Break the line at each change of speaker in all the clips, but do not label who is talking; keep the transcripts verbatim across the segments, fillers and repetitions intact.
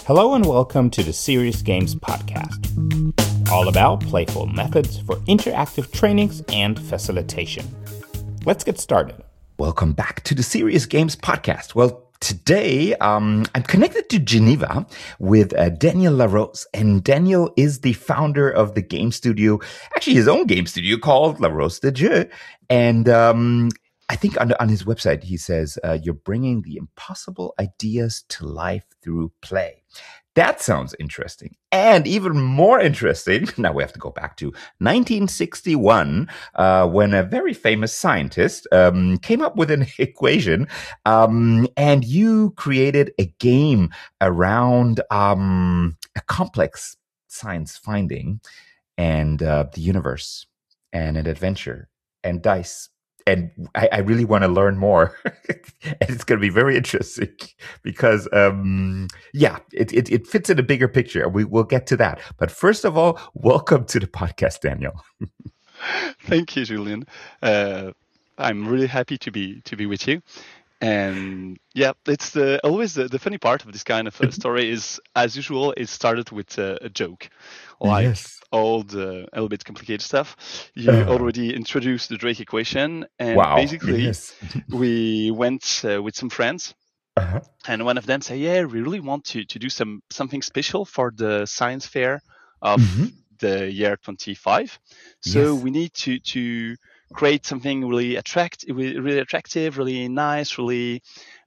Hello and welcome to the Serious Games Podcast, all about playful methods for interactive trainings and facilitation. Let's get started.
Welcome back to the Serious Games Podcast. Well, today um, I'm connected to Geneva with uh, Daniel Larose, and Daniel is the founder of the game studio, actually his own game studio called Larose de Jeu, and um, I think on, on his website, he says, uh, you're bringing the impossible ideas to life through play. That sounds interesting. And even more interesting, now we have to go back to nineteen sixty-one, uh, when a very famous scientist um, came up with an equation, um, and you created a game around um, a complex science finding and uh, the universe and an adventure and dice. And I, I really want to learn more. And it's going to be very interesting because, um, yeah, it, it, it fits in a bigger picture. We will get to that. But first of all, welcome to the podcast, Daniel.
Thank you, Julian. Uh, I'm really happy to be to be with you. And yeah, it's the, always the, the funny part of this kind of uh, story is, as usual, it started with uh, a joke. Like
Yes.
all the a little bit complicated stuff. You
Uh.
already introduced the Drake equation. And
Wow.
basically,
Yes.
we went uh, with some friends.
Uh-huh.
And one of them said, yeah, we really want to, to do some something special for the science fair of
Mhm.
the year twenty-five. So
Yes.
we need to, to create something really attract, really attractive, really nice, really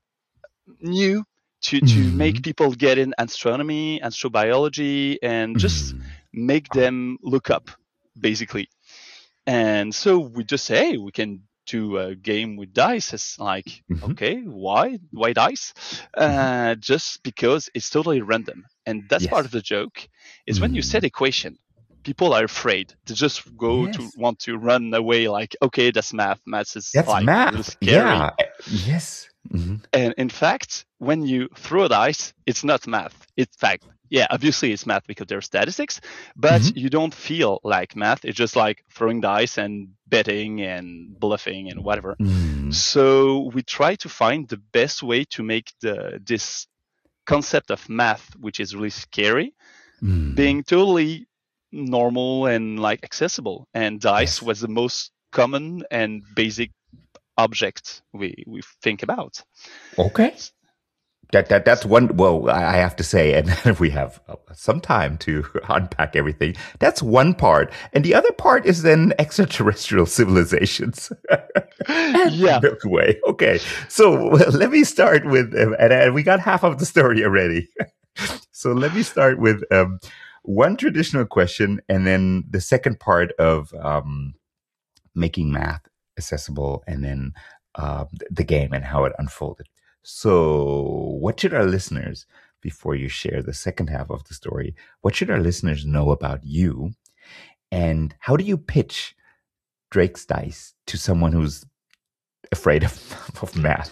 new to, to
Mhm.
make people get in astronomy, astrobiology, and just
Mhm.
make them look up, basically. And so we just say, hey, we can do a game with dice. It's like,
Mhm.
okay, why? Why dice? Uh, just because it's totally random. And that's
Yes.
part of the joke, is when you
Mhm.
set equation, people are afraid to just go to
Yes.
want to run away like, okay, that's math. Math is
That's
like really
math.
scary.
Yeah. Yes. Mhm.
And in fact, when you throw dice, it's not math. In fact, yeah, obviously it's math because there's statistics, but
Mhm.
you don't feel like math. It's just like throwing dice and betting and bluffing and whatever.
Mhm.
So we try to find the best way to make the this concept of math, which is really scary,
Mhm.
being totally normal and like accessible. And dice
Yes.
was the most common and basic object we, we think about.
Okay. That that that's one. Well, I I have to say, and if we have uh, some time to unpack everything, that's one part, and the other part is then extraterrestrial civilizations. And
Yeah.
the Milky Way. Okay, so well, let me start with, um, and, and we got half of the story already. So let me start with um, one traditional question, and then the second part of um, making math accessible, and then uh, the game and how it unfolded. So, what should our listeners, before you share the second half of the story, what should our listeners know about you? And how do you pitch Drake's Dice to someone who's afraid of, of math?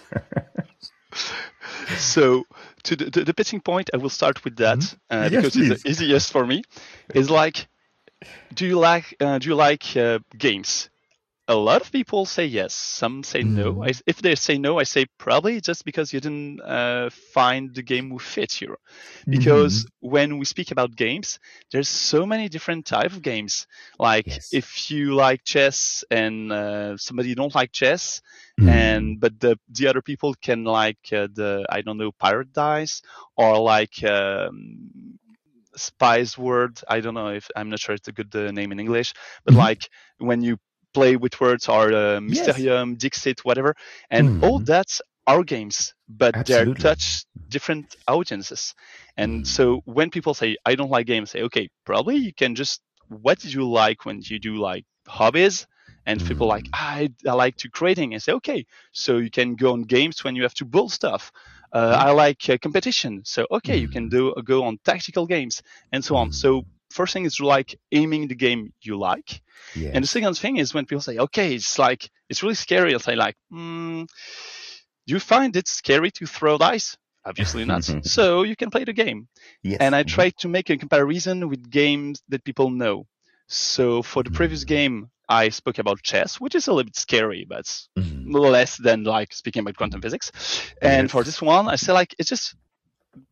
So to the, the, the pitching point, I will start with that
Mhm.
uh,
Yes,
because it's
please.
the easiest for me. Is like, do you like uh, do you like uh, games? A lot of people say yes. Some say no.
Mhm.
I, if they say no, I say probably just because you didn't uh, find the game who fits you. Because
Mhm.
when we speak about games, there's so many different type of games. Like
Yes.
if you like chess and uh, somebody don't like chess,
Mhm.
and but the the other people can like uh, the I don't know pirate dice or like. Um, Spice word. I don't know if I'm not sure it's a good uh, name in English, but
Mhm.
like when you play with words or uh,
Yes.
Mysterium, Dixit, whatever, and all
Mhm.
that's our games, but they're
Absolutely.
touch different audiences. And
Mhm.
so when people say I don't like games, say okay, probably you can just what do you like when you do like hobbies. And people like
Mhm.
I, I like to creating and say okay, so you can go on games when you have to build stuff. Uh,
Yeah.
I like uh, competition, so okay, you can
Mhm.
do go on tactical games and so on. So
Mhm.
first thing is like aiming the game you like, and the
Yes.
second thing is when people say okay, it's like it's really scary. I'll say like, mm, do you find it scary to throw dice? Obviously not. So you can play the game.
Yes.
And I
Mhm.
try to make a comparison with games that people know. So for the previous
Mhm.
game, I spoke about chess, which is a little bit scary, but
Mhm.
less than like speaking about quantum physics. And
Yes.
for this one, I say like it's just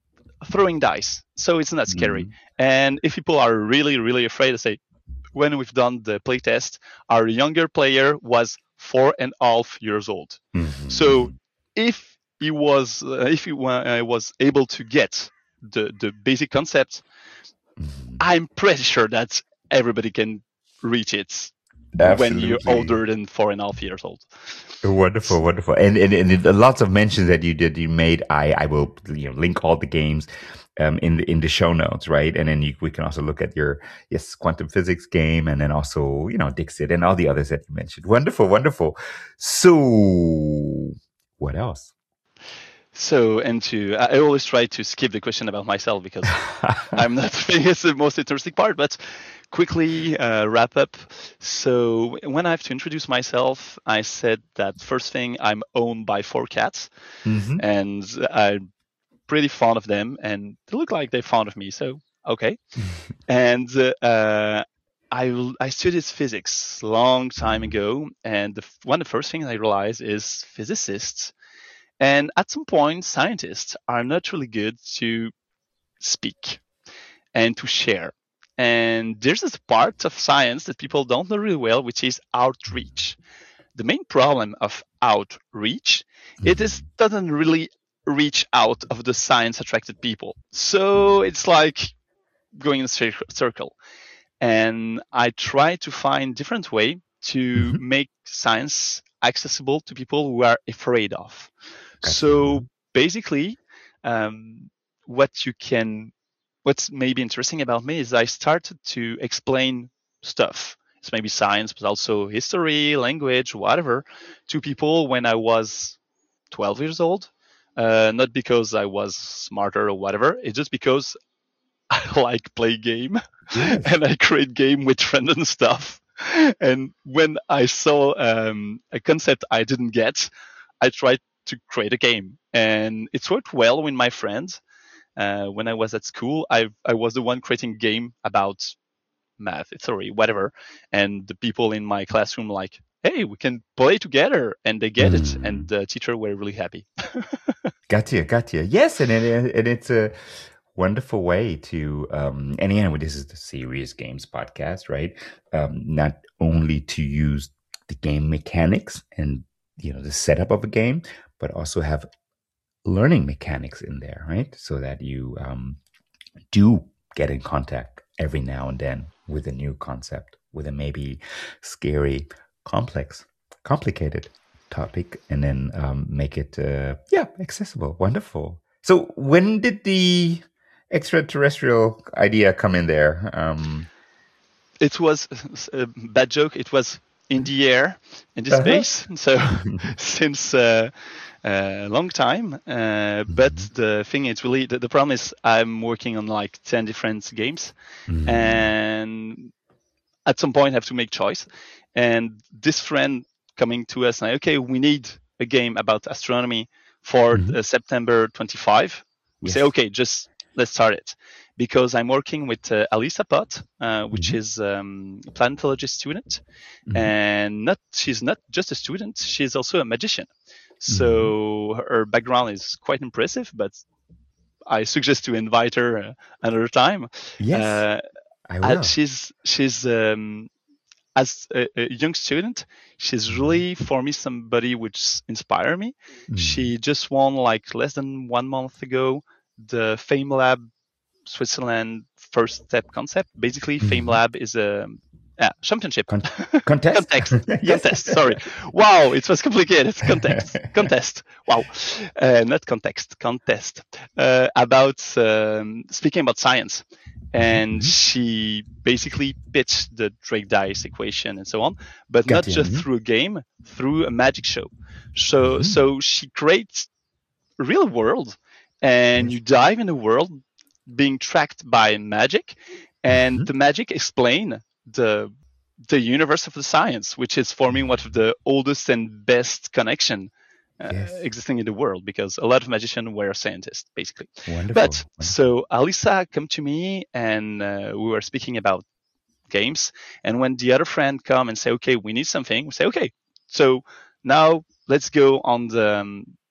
throwing dice, so it's not scary.
Mhm.
And if people are really, really afraid, I say, when we've done the playtest, our younger player was four and a half years old.
Mhm.
So if he was, uh, if he wa- uh, was able to get the the basic concept,
Mhm.
I'm pretty sure that everybody can reach it when you're
Absolutely.
older than four and a half years old.
Wonderful, wonderful, and and, and it- lots of mentions that you did, you made. I I will you know link all the games um, in the in the show notes, right? And then you, we can also look at your yes quantum physics game, and then also you know Dixit and all the others that you mentioned. Wonderful, wonderful. So what else?
So, and to, I always try to skip the question about myself because I'm not think it's the most interesting part, but quickly uh, wrap up. So when I have to introduce myself, I said that first thing, I'm owned by four cats,
Mhm.
and I'm pretty fond of them, and they look like they're fond of me. So okay. And uh, I I studied physics long time ago, and the, one of the first things I realized is physicists, and at some point, scientists are not really good to speak and to share. And there's this part of science that people don't know really well, which is outreach. The main problem of outreach, it is doesn't really reach out of the science attracted people. So it's like going in a cir- circle. And I try to find different way to
Mhm.
make science accessible to people who are afraid of.
Gotcha.
So basically, um, what you can, what's maybe interesting about me is I started to explain stuff. It's maybe science, but also history, language, whatever, to people when I was twelve years old. Uh, not because I was smarter or whatever. It's just because I like play game
Yes.
and I create game with friends and stuff. And when I saw um, a concept I didn't get, I tried to create a game, and it's worked well with my friends. Uh, when I was at school, I I was the one creating game about math, theory, whatever, and the people in my classroom like, hey, we can play together, and they get it,
Mm.
and the teacher were really happy.
Gotcha, gotcha. Yes, and it, and it's a wonderful way to, um, and again, this is the Serious Games podcast, right? Um, not only to use the game mechanics and you know the setup of a game, but also have learning mechanics in there, right? So that you um, do get in contact every now and then with a new concept, with a maybe scary, complex, complicated topic, and then um, make it, uh, yeah, accessible. Wonderful. So, when did the extraterrestrial idea come in there? Um,
It was a bad joke. It was in the air, in the
Uh-huh.
space. So since uh, a long time. Uh, but the thing is really the, the problem is I'm working on like ten different games,
Mhm.
and at some point I have to make choice. And this friend coming to us like, okay, we need a game about astronomy for
Mhm.
uh, September twenty-fifth. We
Yes.
say, okay, just let's start it. Because I'm working with uh, Alisa Pot, uh, which
Mhm.
is um, a planetology student,
Mhm.
and not she's not just a student; she's also a magician. So her background is quite impressive. But I suggest to invite her uh, another time.
Yes,
Uh,
I
uh,
will.
she's she's um, as a, a young student, she's really for me somebody which inspired me.
Mhm.
She just won like less than one month ago the FameLab Switzerland first step concept. Basically,
Mhm.
FameLab is a uh, championship
Con- contest?
contest.
Yes.
Contest. Sorry. Wow, it was complicated. Contest. Contest. Wow, uh, not context. Contest uh, about um, speaking about science, and
Mhm.
she basically pitched the Drake dice equation and so on, but not
Gotcha.
just
Mhm.
through a game, through a magic show. So
Mhm.
so she creates a real world, and
Yes.
you dive in the world being tracked by magic, and
Mhm.
the magic explain the the universe of the science, which is forming one of the oldest and best connection uh,
Yes.
existing in the world, because a lot of magicians were scientists, basically.
Wonderful.
But
Wonderful.
so Alisa come to me, and uh, we were speaking about games. And when the other friend come and say, okay, we need something, we say, okay, so now let's go on the um,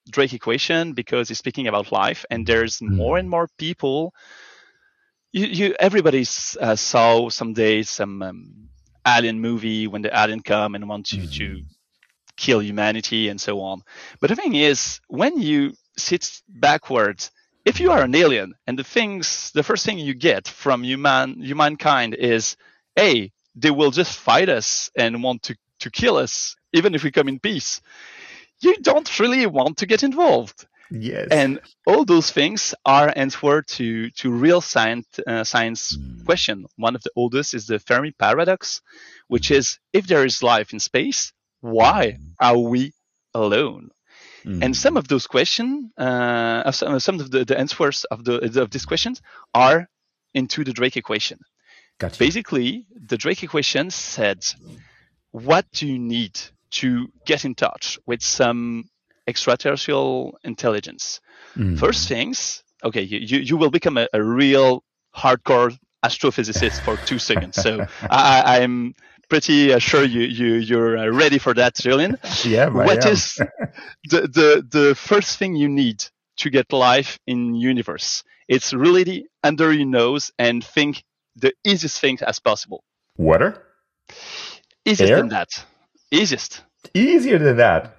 Drake equation because he's speaking about life, and there's
Mm.
more and more people. You, you everybody uh, saw someday some um, alien movie when the alien come and want you
Mm.
to kill humanity and so on. But the thing is, when you sit backwards, if you are an alien and the things, the first thing you get from human humankind is, hey, they will just fight us and want to, to kill us, even if we come in peace. You don't really want to get involved.
Yes.
And all those things are answer to, to real science, uh, science
Mm.
question. One of the oldest is the Fermi paradox, which is, if there is life in space, why are we alone?
Mm.
And some of those questions, uh, some, some of the, the answers of the of these questions are into the Drake equation.
Gotcha.
Basically, the Drake equation said, what do you need to get in touch with some extraterrestrial intelligence?
Mm.
First things, okay, you, you, you will become a, a real hardcore astrophysicist for two seconds. So I, I'm pretty uh, sure you, you, you're uh, ready for that, Julian.
Yeah, I
What
am.
is the, the, the first thing you need to get life in universe? It's really under your nose and think the easiest thing as possible.
Water?
Easiest
Air?
than that. Easiest.
Easier than that.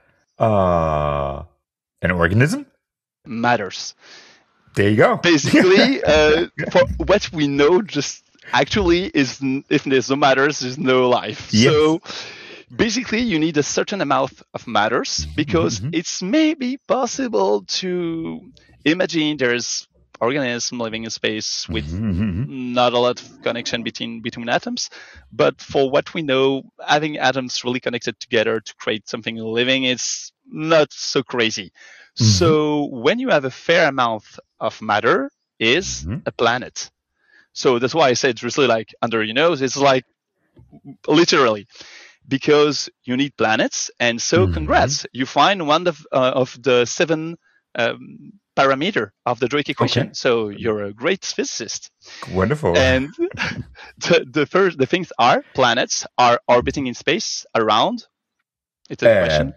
Uh, an organism?
Matters.
There you go.
Basically, uh, for what we know, just actually is n- if there's no matters, there's no life.
Yes.
So basically, you need a certain amount of matters because
Mhm.
it's maybe possible to imagine there's organism living in space with
Mhm.
not a lot of connection between between atoms, but for what we know, having atoms really connected together to create something living is not so crazy.
Mhm.
So when you have a fair amount of matter, is
Mhm.
a planet. So that's why I said it's really like under your nose. It's like literally because you need planets, and so
Mhm.
congrats, you find one of uh, of the seven um, parameter of the Drake equation.
Okay.
So you're a great physicist.
Wonderful.
And the, the first the things are planets are orbiting in space around. It's a
Uh,
question.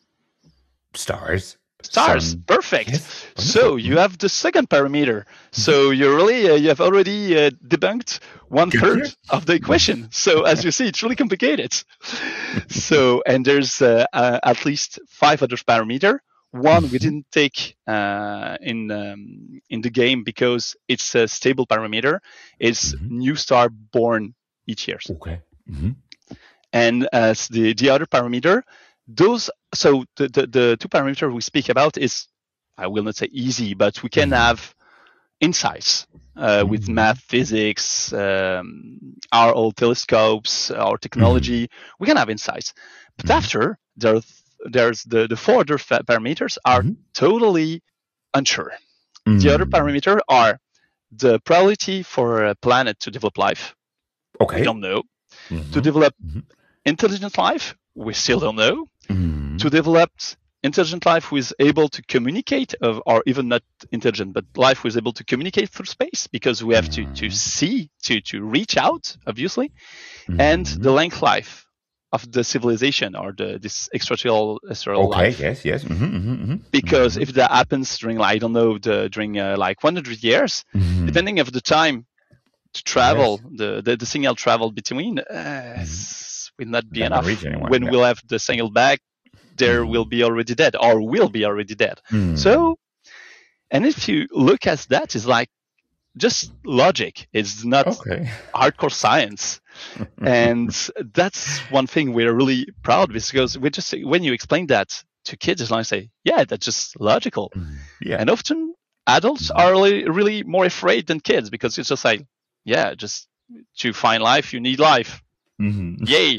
Stars.
Stars,
Sun.
perfect.
Yes.
So
Wonderful.
you have the second parameter. So you really uh, you have already uh, debunked one
Good
third
here.
of the equation. So as you see, it's really complicated. So and there's uh, uh, at least five other parameter. One we
Mhm.
didn't take uh, in um, in the game because it's a stable parameter. It's
Mhm.
new star born each year.
Okay. Mhm.
And as the, the other parameter, those so the, the, the two parameters we speak about is, I will not say easy, but we can
Mhm.
have insights uh, with
Mhm.
math, physics, um, our old telescopes, our technology. We can have insights. But
Mhm.
after there, there's the, the four other fa- parameters are
Mhm.
totally unsure. The other
Mm.
parameter are the probability for a planet to develop life.
Okay.
We don't know.
Mhm.
To develop
Mhm.
intelligent life, we still don't know.
Mhm.
To develop intelligent life who is able to communicate, of, or even not intelligent, but life who is able to communicate through space, because we have to, to
Mhm.
see, to, to reach out, obviously, and
Mhm.
the length life of the civilization or the this extraterrestrial extraterrestrial
Okay.
life.
Yes. Yes. Mhm. Mhm. Mhm.
Because
Mhm.
if that happens during, I don't know, the, during uh, like one hundred years,
Mhm.
depending of the time to travel, the, the, the signal travel between uh, s- will not be
Not gonna
enough.
reach anyone,
When
yeah.
we'll have the signal back, there
Mhm.
will be already dead or will be already dead.
Mm.
So, and if you look at that, it's like just logic. It's not
Okay.
hardcore science. And that's one thing we're really proud of, because we just, when you explain that to kids, it's like say, yeah, that's just logical.
Mm. Yeah.
And often adults
Mhm.
are really, really more afraid than kids, because it's just like, yeah, just to find life, you need life.
Mhm.
Yay.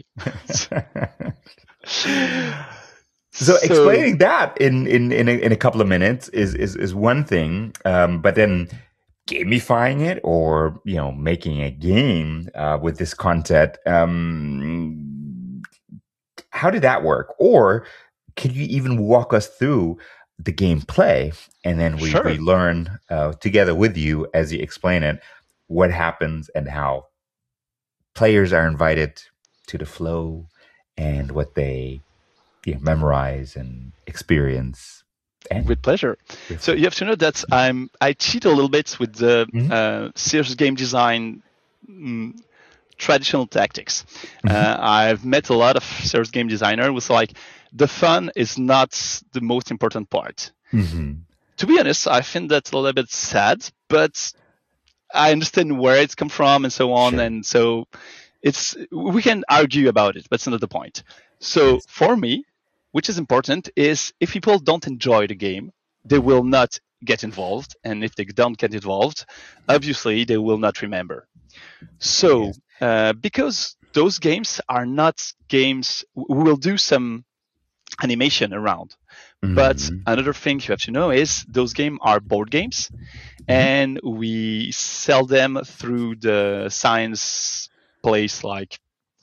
So explaining that in in in a, in a couple of minutes is is is one thing, um, but then gamifying it, or you know, making a game uh, with this content, um, how did that work? Or could you even walk us through the gameplay, and then we
Sure.
we learn uh, together with you as you explain it what happens and how players are invited to the flow and what they, you know, memorize and experience. And?
With pleasure. So you have to know that I'm I cheat a little bit with the mm-hmm. uh, serious game design um, traditional tactics. Mm-hmm. Uh, I've met a lot of serious game designers who's like, the fun is not the most important part. Mm-hmm. To be honest, I think that's a little bit sad, but I understand where it's come from and so on. Sure. And so it's we can argue about it, but it's not the point. So yes. For me, which is important, is if people don't enjoy the game, they will not get involved. And if they don't get involved, obviously they will not remember. So yes. uh, because those games are not games, we will do some animation around. Mm-hmm. But another thing you have to know is those games are board games, mm-hmm. and we sell them through the science place like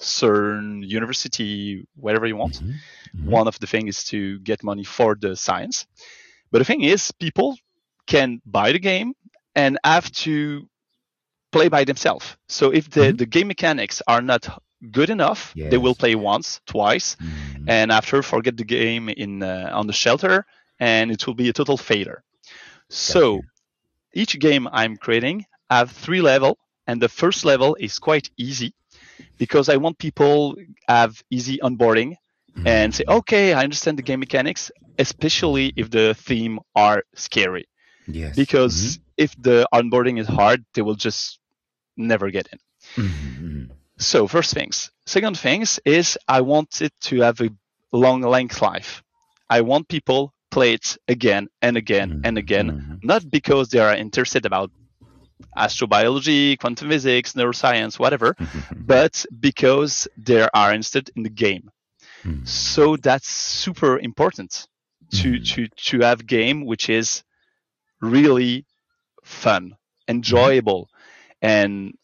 CERN, university, wherever you want. Mm-hmm. Mm-hmm. One of the things is to get money for the science. But the thing is, people can buy the game and have to play by themselves. So if the, mm-hmm. the game mechanics are not good enough, yes. they will play once, twice, mm-hmm. and after forget the game in uh, on the shelter, and it will be a total failure. So gotcha. Each game I'm creating have three levels, and the first level is quite easy because I want people have easy onboarding mm-hmm. and say, okay, I understand the game mechanics, especially if the theme are scary.
Yes.
Because
mm-hmm.
if the onboarding is hard, they will just never get in.
Mm-hmm.
So first things. Second things is I want it to have a long length life. I want people play it again and again mm-hmm. and again, mm-hmm. not because they are interested about astrobiology, quantum physics, neuroscience, whatever, mm-hmm. but because they are interested in the game. Mm-hmm. So that's super important to, mm-hmm. to, to have game which is really fun, enjoyable, mm-hmm. and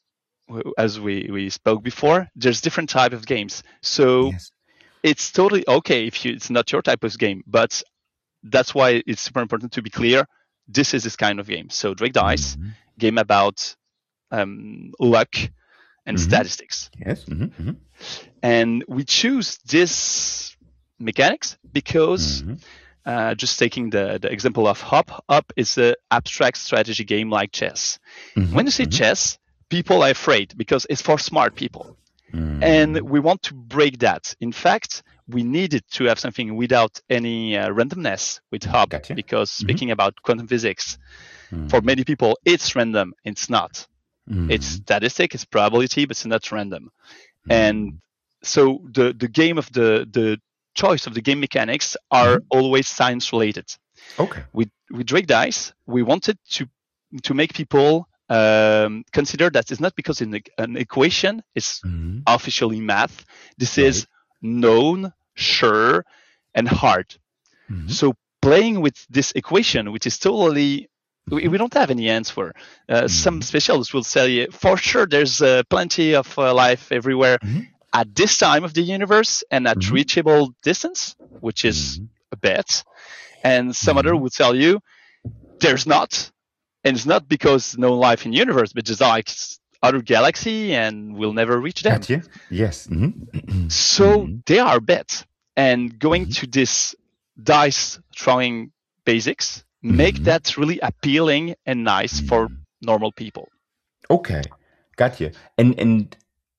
as we, we spoke before, there's different type of games. So yes. it's totally okay if you, it's not your type of game, but that's why it's super important to be clear. This is this kind of game. So Drake Dice, mm-hmm. game about um, luck and
mm-hmm.
statistics.
Yes. Mm-hmm. Mm-hmm.
And we choose this mechanics because mm-hmm. uh, just taking the, the example of Hop, Hop is an abstract strategy game like chess. Mm-hmm. When you say mm-hmm. chess, people are afraid because it's for smart people. Mm. And we want to break that. In fact, we needed to have something without any uh, randomness with Hop gotcha. Because mm-hmm. speaking about quantum physics, mm. for many people, it's random. It's not. Mm. It's statistic, it's probability, but it's not random. Mm. And so the, the game of the, the choice of the game mechanics are mm. always science related.
Okay.
With, with Drake Dice, we wanted to to make people Um, consider that it's not because in an equation is mm-hmm. officially math. This right. is known, sure, and hard. Mm-hmm. So playing with this equation, which is totally, we, we don't have any answer. Uh, mm-hmm. Some specialists will say, for sure, there's uh, plenty of uh, life everywhere mm-hmm. at this time of the universe and at mm-hmm. reachable distance, which is mm-hmm. a bet. And some mm-hmm. other would tell you, there's not. And it's not because no life in the universe, but just like other galaxy and we'll never reach them.
Gotcha. Yes. Mm-hmm.
So mm-hmm. they are bets. And going mm-hmm. to this dice throwing basics, mm-hmm. make that really appealing and nice mm-hmm. for normal people.
Okay. Gotcha. And, and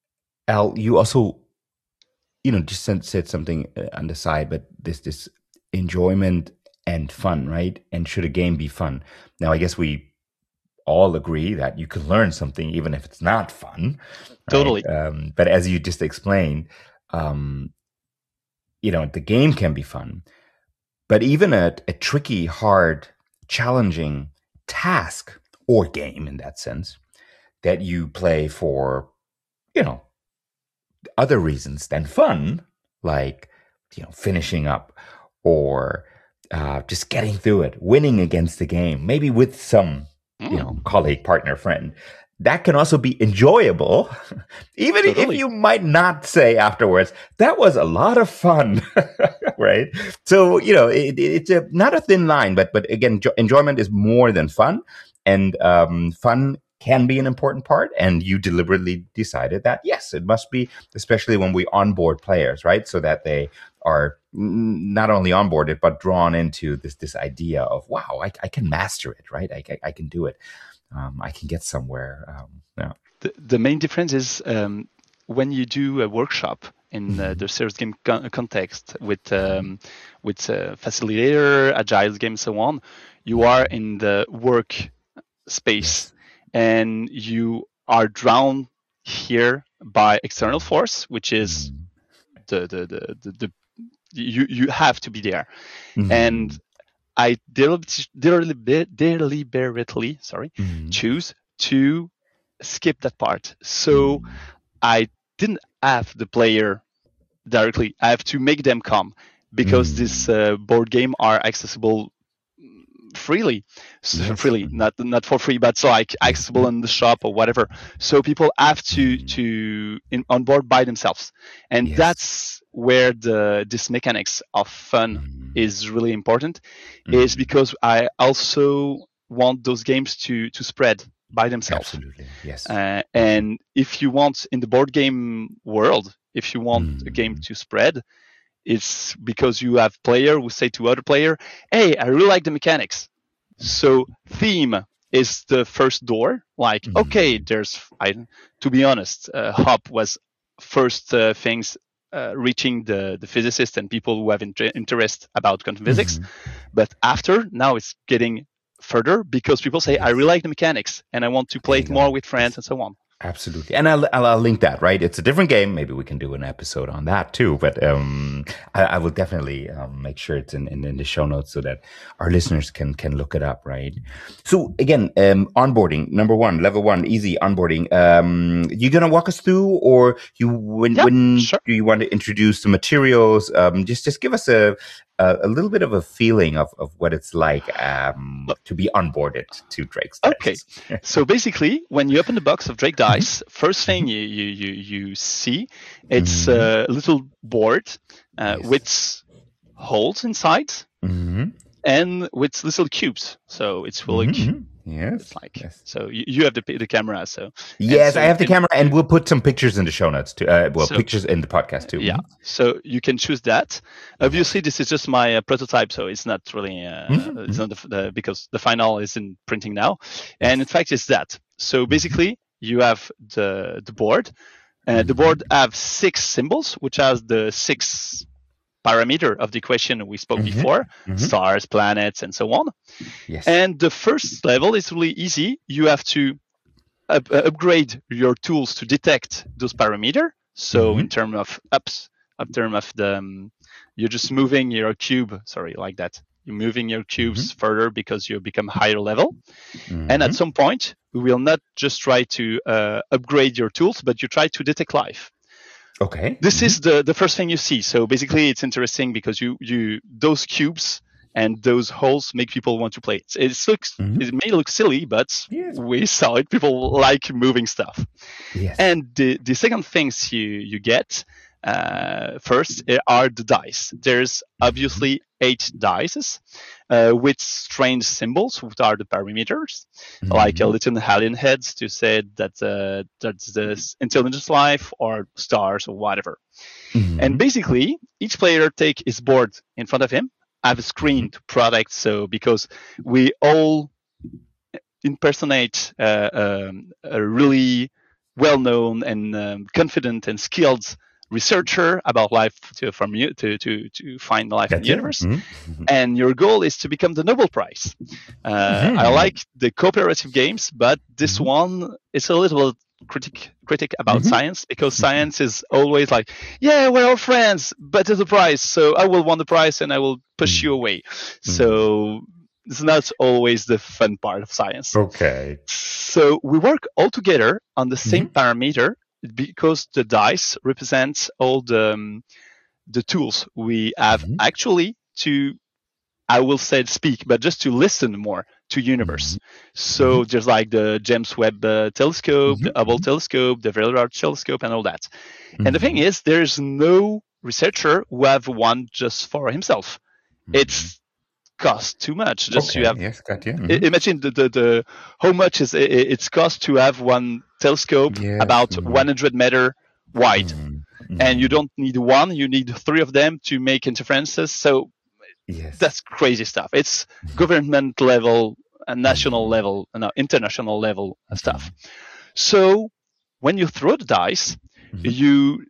Al, you also, you know, just said something on the side, but this, this enjoyment and fun, right? And should a game be fun? Now, I guess we all agree that you can learn something even if it's not fun. Right?
Totally.
Um, but as you just explained, um, you know, the game can be fun, but even a, a tricky, hard, challenging task or game in that sense that you play for, you know, other reasons than fun, like, you know, finishing up or uh, just getting through it, winning against the game, maybe with some, you know, colleague, partner, friend, that can also be enjoyable, even totally. If you might not say afterwards, that was a lot of fun, right? So, you know, it, it's a, not a thin line, but, but again, jo- enjoyment is more than fun. And um, fun can be an important part, and you deliberately decided that yes, it must be, especially when we onboard players, right? So that they are not only onboarded but drawn into this this idea of wow, I, I can master it, right? I, I, I can do it. Um, I can get somewhere. Um, yeah.
The, the main difference is um, when you do a workshop in uh, the serious game con- context with um, with uh, facilitator, agile game, so on. You are in the work space, and you are drawn here by external force, which is the the the, the, the you you have to be there. Mm-hmm. And I deliberately, deliberately sorry, mm-hmm. choose to skip that part. So mm-hmm. I didn't have the player directly. I have to make them come because mm-hmm. this uh, board game are accessible freely, so yes. freely, not not for free, but so like accessible in the shop or whatever. So people have to mm-hmm. to in, on board by themselves, and yes. that's where the this mechanics of fun mm-hmm. is really important. Mm-hmm. Is because I also want those games to to spread by themselves.
Absolutely, yes.
Uh, and if you want in the board game world, if you want mm-hmm. a game to spread, it's because you have player who say to other player, hey, I really like the mechanics. So theme is the first door. Like, mm-hmm. okay, there's, I, to be honest, uh, Hop was first uh, things uh, reaching the, the physicists and people who have inter- interest about quantum physics. Mm-hmm. But after, now it's getting further because people say, I really like the mechanics and I want to play it more with friends and so on.
Absolutely. And I'll, I'll, I'll link that, right? It's a different game. Maybe we can do an episode on that too. But um, I, I will definitely um, make sure it's in, in, in the show notes so that our listeners can can look it up, right? So again, um, onboarding, number one, level one, easy onboarding. Um, you going to walk us through, or you when,
yeah,
when
sure.
do you want to introduce the materials? Um, just, just give us a, a, a little bit of a feeling of, of what it's like um, to be onboarded to Drake's Dice.
Okay. So basically, when you open the box of Drake Dice, first thing you you you, you see, it's mm-hmm. a little board uh, yes. with holes inside mm-hmm. and with little cubes. So it's really
mm-hmm. yes.
It's like
yes.
so you, you have the the camera. So
yes,
so
I have the
can,
camera, and we'll put some pictures in the show notes too. Uh, well,
so,
pictures in the podcast too.
Yeah.
Mm-hmm.
So you can choose that. Obviously, this is just my uh, prototype, so it's not really uh, mm-hmm. it's not the, the, because the final is in printing now, and in fact, it's that. So basically. You have the the board. Uh, the board have six symbols, which has the six parameter of the equation we spoke mm-hmm. before, mm-hmm. stars, planets, and so on.
Yes.
And the first level is really easy. You have to up, uh, upgrade your tools to detect those parameters. So mm-hmm. in terms of ups, in terms of the, um, you're just moving your cube, sorry, like that. You're moving your cubes mm-hmm. further because you become higher level. Mm-hmm. And at some point, we will not just try to uh, upgrade your tools, but you try to detect life.
Okay.
This
mm-hmm.
is the, the first thing you see. So basically, it's interesting because you, you those cubes and those holes make people want to play it. It looks mm-hmm. it may look silly, but yes. we saw it. People like moving stuff.
Yes.
And the, the second things you, you get uh, first are the dice. There's obviously eight dice uh, with strange symbols, which are the parameters, mm-hmm. like a little alien heads to say that uh, that's the intelligence life or stars or whatever. Mm-hmm. And basically, each player take his board in front of him, have a screen to protect. So because we all impersonate uh, um, a really well-known and um, confident and skilled researcher about life to from you to to to find life That's in the universe, mm-hmm. and your goal is to become the Nobel Prize. Uh, mm-hmm. I like the cooperative games, but this mm-hmm. one is a little critic critic about mm-hmm. science because science is always like, yeah, we're all friends, but there's a prize, so I will win the prize and I will push mm-hmm. you away. Mm-hmm. So it's not always the fun part of science.
Okay.
So we work all together on the same mm-hmm. parameter. Because the dice represents all the um, the tools we have mm-hmm. actually to, I will say speak, but just to listen more to universe. Mm-hmm. So mm-hmm. there's like the James Webb uh, telescope, mm-hmm. the Hubble telescope, the Very Large Telescope, and all that. Mm-hmm. And the thing is, there's no researcher who have one just for himself. Mm-hmm. It's cost too much. Just
okay.
you have
yes, got you. Mm-hmm.
Imagine the, the, the how much is it, it's cost to have one telescope
yes.
about
mm-hmm.
one hundred meter wide,
mm-hmm.
and you don't need one, you need three of them to make interferences. So
yes.
that's crazy stuff. It's mm-hmm. government level and national mm-hmm. level, no, international level mm-hmm. stuff. So when you throw the dice, mm-hmm. you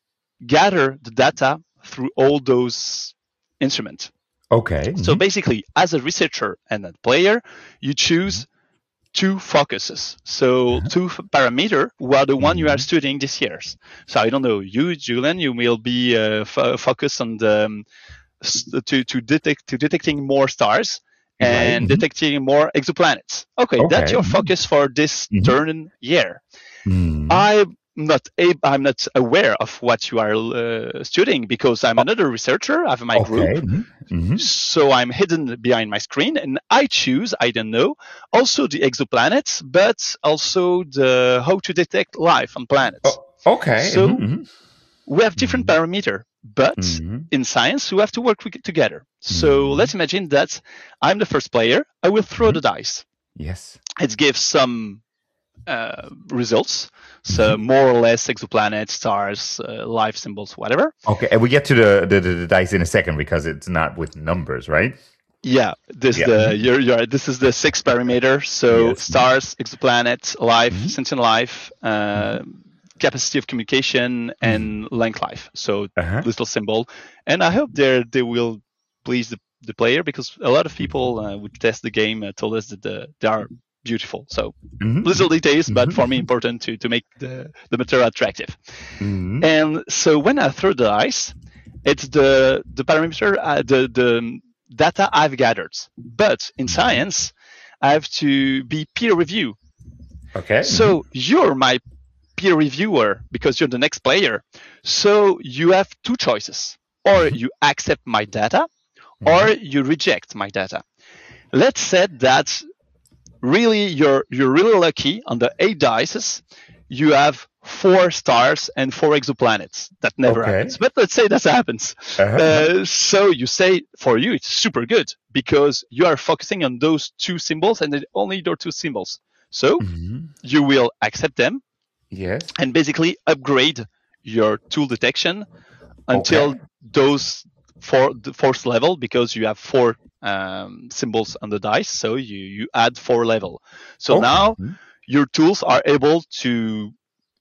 gather the data through all those instruments.
Okay.
So
mm-hmm.
basically, as a researcher and a player, you choose two focuses. So uh-huh. two f- parameter who are the one mm-hmm. you are studying this year. So I don't know, you, Julian, you will be uh, f- focused on the, um, to to detect to detecting more stars and right. mm-hmm. detecting more exoplanets. Okay, okay. That's your focus for this mm-hmm. turn year. Mm-hmm. I. Not ab- I'm not aware of what you are uh, studying because I'm another researcher. I have my
okay.
group,
mm-hmm.
so I'm hidden behind my screen, and I choose. I don't know. Also the exoplanets, but also the how to detect life on planets.
Oh, okay.
So
mm-hmm.
we have different mm-hmm. parameter, but mm-hmm. in science we have to work together. So mm-hmm. let's imagine that I'm the first player. I will throw mm-hmm. the dice.
Yes.
It gives some. Uh, results, so mm-hmm. more or less exoplanets, stars, uh, life symbols, whatever.
Okay, and we get to the, the, the dice in a second because it's not with numbers, right?
Yeah, this yeah. the you're, you're this is the sixth parameter. So yes. stars, exoplanets, life, mm-hmm. sentient life, uh, mm-hmm. capacity of communication, and mm-hmm. length life. So uh-huh. little symbol, and I hope they they will please the, the player because a lot of people uh, would test the game uh, told us that the, they are beautiful. So mm-hmm. little details, but mm-hmm. for me important to, to make the, the material attractive. Mm-hmm. And so when I throw the dice, it's the the parameter, uh, the the data I've gathered. But in science, I have to be peer review.
Okay.
So mm-hmm. you're my peer reviewer because you're the next player. So you have two choices: or mm-hmm. you accept my data, mm-hmm. or you reject my data. Let's say that. Really, you're you're really lucky on the eight dices. You have four stars and four exoplanets. That never okay. happens. But let's say that happens. Uh-huh. Uh, so you say for you it's super good because you are focusing on those two symbols and only those two symbols. So mm-hmm. you will accept them.
Yes.
And basically upgrade your tool detection until okay. those four the fourth level because you have four. Um, symbols on the dice, so you you add four level. So okay. now your tools are able to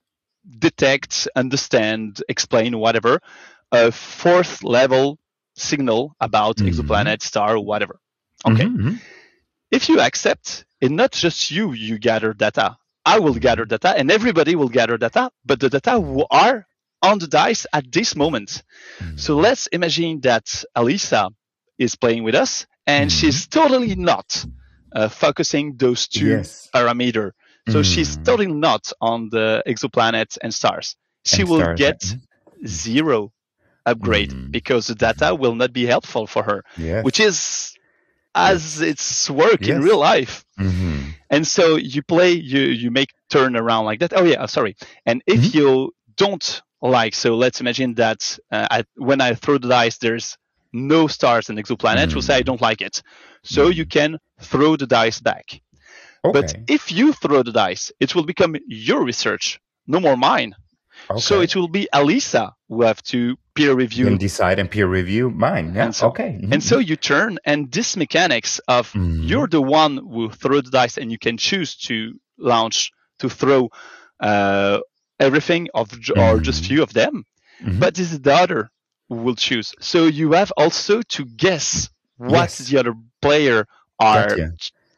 detect, understand, explain whatever a fourth level signal about mm-hmm. exoplanet, star, whatever. Okay. Mm-hmm. If you accept, it's not just you you gather data. I will gather data, and everybody will gather data, but the data who are on the dice at this moment. Mm-hmm. So let's imagine that Elisa is playing with us, and mm-hmm. she's totally not uh, focusing those two yes. parameter. So mm-hmm. she's totally not on the exoplanets and stars. She and will stars, get right? zero upgrade mm-hmm. because the data will not be helpful for her, yes. which is as yes. it's work yes. in real life. Mm-hmm. And so you play, you you make turn around like that. Oh yeah, sorry. And if mm-hmm. you don't like, so let's imagine that uh, I, when I throw the dice, there's no stars and exoplanets, mm. will say I don't like it. So mm. you can throw the dice back. Okay. But if you throw the dice, it will become your research, no more mine. Okay. So it will be Elisa who have to peer review.
And decide and peer review mine. Yeah.
And so,
okay. Mm-hmm.
And so you turn, and this mechanics of mm. you're the one who throw the dice, and you can choose to launch, to throw uh, everything of mm. or just few of them. Mm-hmm. But this is the other will choose. So you have also to guess what yes. the other player are gotcha.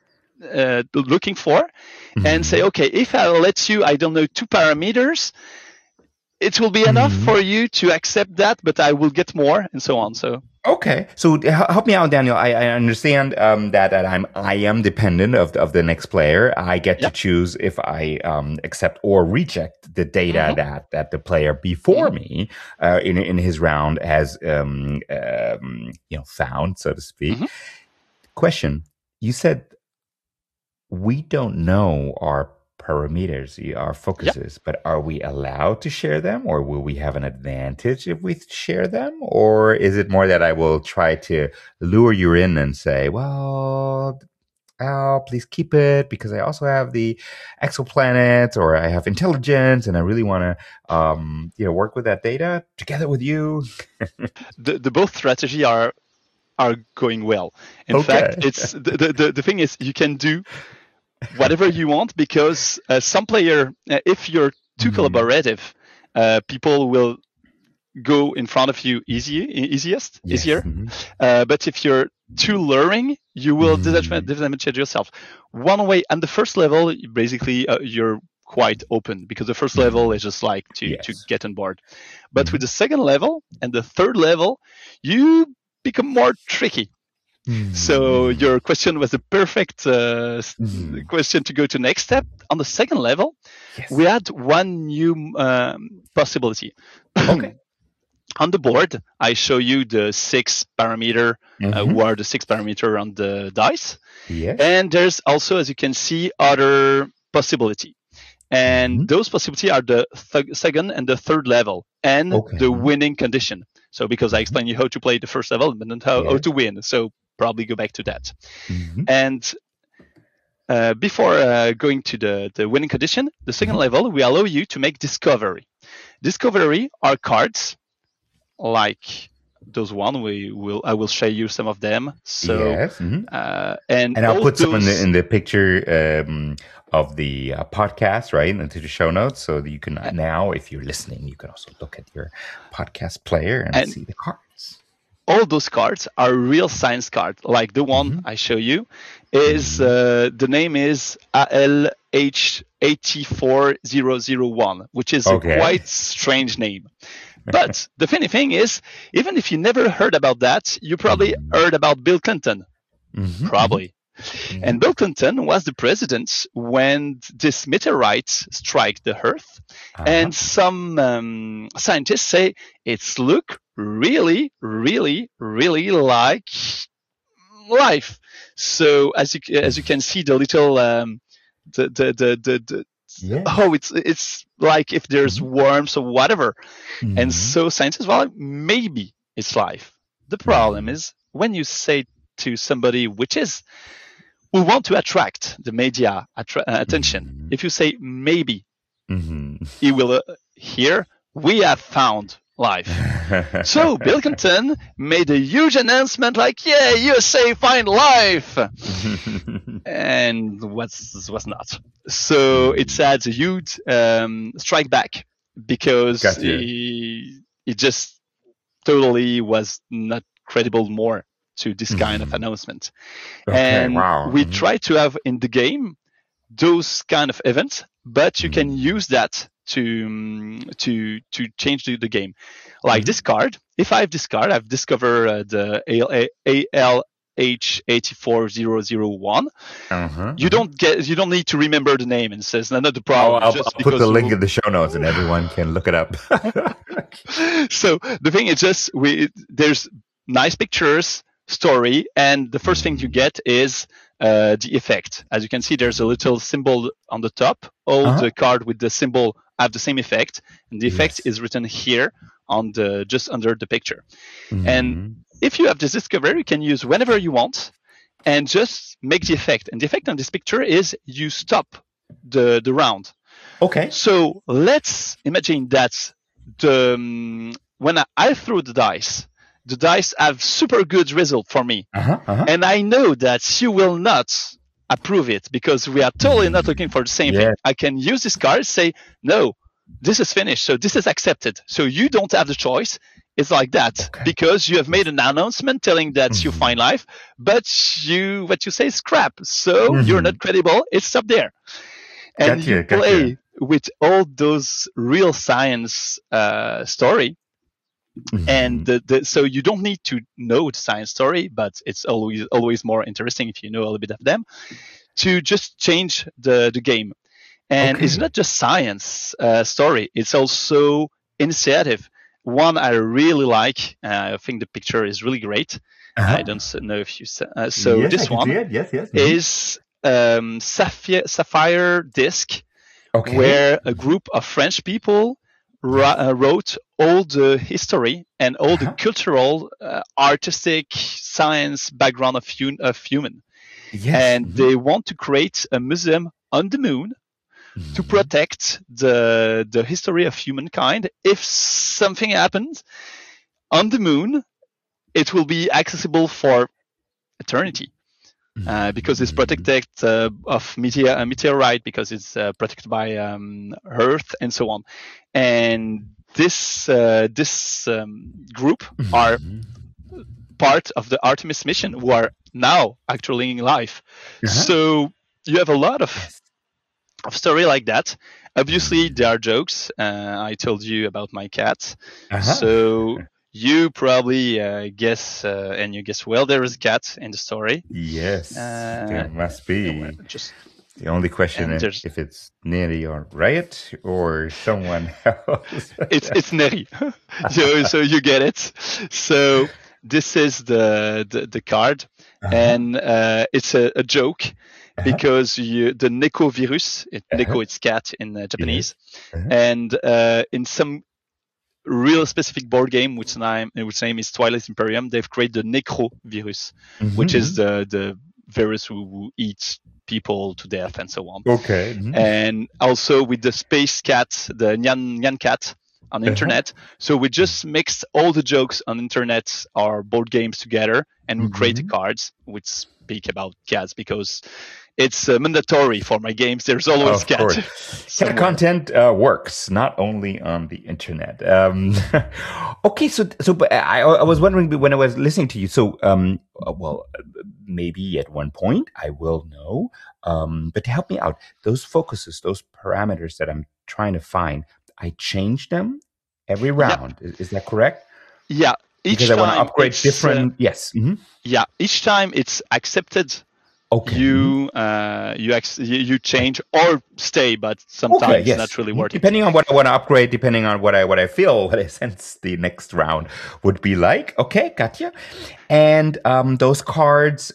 uh, looking for mm-hmm. and say, okay, if I let you, I don't know, two parameters, it will be enough mm-hmm. for you to accept that, but I will get more and so on. So
okay, so help me out, Daniel. I, I understand um, that, that I'm I am dependent of of the next player. I get yep. to choose if I um, accept or reject the data mm-hmm. that that the player before mm-hmm. me uh, in in his round has um, um, you know found, so to speak. Mm-hmm. Question: you said we don't know our parameters, our focuses, yep. but are we allowed to share them, or will we have an advantage if we share them? Or is it more that I will try to lure you in and say, well, oh, please keep it because I also have the exoplanet, or I have intelligence and I really want to um, you know, work with that data together with you?
the, the both strategy are are going well. In okay. fact, it's the, the, the thing is you can do whatever you want, because uh, some player, uh, if you're too mm. collaborative, uh, people will go in front of you easy, easiest, yes. easier. Mm-hmm. Uh, but if you're too luring, you will mm. disadvantage yourself. One way, and the first level, basically, uh, you're quite open, because the first level is just like to, yes. to get on board. But mm-hmm. with the second level and the third level, you become more tricky. Mm. So your question was the perfect uh, mm. question to go to next step. On the second level, yes. we had one new um, possibility. Okay. On the board, I show you the six parameter, mm-hmm. uh, who are the six parameter on the dice. Yes. And there's also, as you can see, other possibility. And mm-hmm. those possibility are the th- second and the third level, and okay. the winning condition. So because I explained you how to play the first level, but not how, yeah. how to win. So probably go back to that. Mm-hmm. And uh, before uh, going to the, the winning condition, the second mm-hmm. level, we allow you to make discovery. Discovery are cards like those one. We will I will show you some of them. So yes. mm-hmm. uh, and
and I'll put those... some in the in the picture um, of the uh, podcast, right, into the show notes, so that you can uh, now, if you're listening, you can also look at your podcast player and, and see the cards.
All those cards are real science cards. Like the one mm-hmm. I show you is mm-hmm. uh, the name is A L H eight four zero zero one, which is okay. a quite strange name. But the funny thing is, even if you never heard about that, you probably mm-hmm. heard about Bill Clinton. Mm-hmm. Probably. Mm-hmm. And Bill Clinton was the president when this meteorite struck the Earth. Uh-huh. And some um, scientists say it's look really, really, really like life. So as you as you can see, the little um, the the the the, the yeah. oh, it's it's like if there's mm-hmm. worms or whatever. Mm-hmm. And so scientists, well, maybe it's life. The problem mm-hmm. is when you say to somebody which is who want to attract the media attra- uh, attention, mm-hmm. if you say maybe, mm-hmm. he will uh, hear we have found life. So Bill Clinton made a huge announcement like, yeah, U S A find life. And was was not. So it had a huge um, strike back, because he, he just totally was not credible more to this kind of announcement. Okay, and wow. we mm-hmm. try to have in the game those kind of events, but you mm-hmm. can use that to um, to to change the, the game. Like mm-hmm. this card, if I have this card, I've discovered uh, the A L H eight four zero zero one. Uh-huh. You don't get, you don't need to remember the name, and it says no, not the problem.
Oh, I'll, I'll put the link we'll... in the show notes, and everyone can look it up.
So the thing is just we there's nice pictures, story, and the first thing you get is uh, the effect. As you can see, there's a little symbol on the top. All uh-huh. the card with the symbol have the same effect, and the effect yes. is written here on the just under the picture. Mm-hmm. And if you have this discovery, you can use whenever you want, and just make the effect. And the effect on this picture is you stop the the round. Okay. So let's imagine that the um, when I, I throw the dice. The dice have super good result for me. Uh-huh, uh-huh. And I know that you will not approve it, because we are totally not looking for the same yeah. thing. I can use this card, say, no, this is finished. So this is accepted. So you don't have the choice. It's like that, okay. because you have made an announcement telling that mm-hmm. you find life, but you what you say is crap. So mm-hmm. you're not credible. It's up there. And gotcha, you play gotcha. with all those real science uh, story. Mm-hmm. And the, the, so you don't need to know the science story, but it's always always more interesting if you know a little bit of them, to just change the, the game. And okay. it's not just science uh, story; it's also initiative. One I really like. Uh, I think the picture is really great. Uh-huh. I don't know if you saw. Uh, so
yes,
this one
yes, yes. Mm-hmm.
is um, sapphire, sapphire disc
Okay.
where a group of French people ra- uh, wrote all the history and all
Uh-huh.
the cultural, uh, artistic, science background of, hum- of human.
Yes.
And
Mhm.
they want to create a museum on the moon to
Mhm.
protect the the history of humankind. If something happens on the moon, it will be accessible for eternity. Uh, because it's
Mhm.
protected uh, of meteor, uh, meteorite, because it's uh, protected by um, Earth and so on. And this uh, this um, group are
Mhm.
part of the Artemis mission, who are now actually in life.
Uh-huh.
So you have a lot of
Yes.
of story like that. Obviously, there are jokes. Uh, I told you about my cat,
Uh-huh.
so you probably uh, guess, uh, and you guess well. There is a cat in the story.
Yes,
Uh,
there must be.
Just
The only question
and
is
there's
if it's Neri or Riot or someone else.
it's it's Neri. so so you get it. So this is the the, the card,
Uh-huh.
and uh, it's a, a joke
Uh-huh.
because you, the Neko virus. It,
Uh-huh.
Neko, it's cat in uh, Japanese,
Uh-huh.
and uh, in some real specific board game, which name which name is Twilight Imperium, they've created the Necro virus,
Mhm.
which is the the virus who, who eats people to death and so on.
Okay. Mhm.
And also with the space cat, the Nyan Nyan cat on the
Uh-huh.
internet. So we just mixed all the jokes on internet or board games together, and we created
Mhm.
cards which speak about cats, because it's uh, mandatory for my games. There's always
Of
cat.
course. Cat
somewhere.
content uh, works not only on the internet. Um, okay, so so but I, I was wondering when I was listening to you. So, um, uh, well, maybe at one point I will know. Um, but to help me out, those focuses, those parameters that I'm trying to find, I change them every round. Is, is that correct?
Yeah. Each
Because I want to
time
upgrade
it's,
different.
uh,
yes. Mhm.
yeah. Each time it's accepted.
Okay. Mhm.
You uh you, ex- you you change or stay, but sometimes
Okay, yes.
not really
Mhm.
worth it.
Depending on what I want to upgrade, depending on what I what I feel, what I sense the next round would be like. Okay, gotcha. And um, those cards,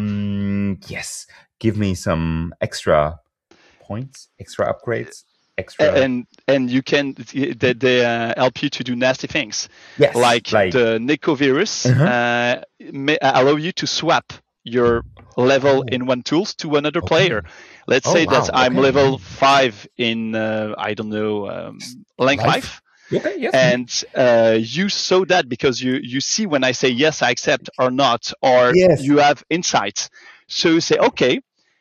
um, yes, give me some extra points, extra upgrades, extra.
and and you can they, they uh, help you to do nasty things,
yes,
like,
like
the Neko virus
Uh-huh.
uh, may allow you to swap your level
Oh.
in one tools to another
Okay.
player. Let's
Oh,
say that
wow,
I'm
okay.
level five in uh, I don't know um, length
Life?
life.
okay, yes.
And uh, you saw that because you, you see when I say yes, I accept or not, or
Yes.
you have insights. So you say, okay,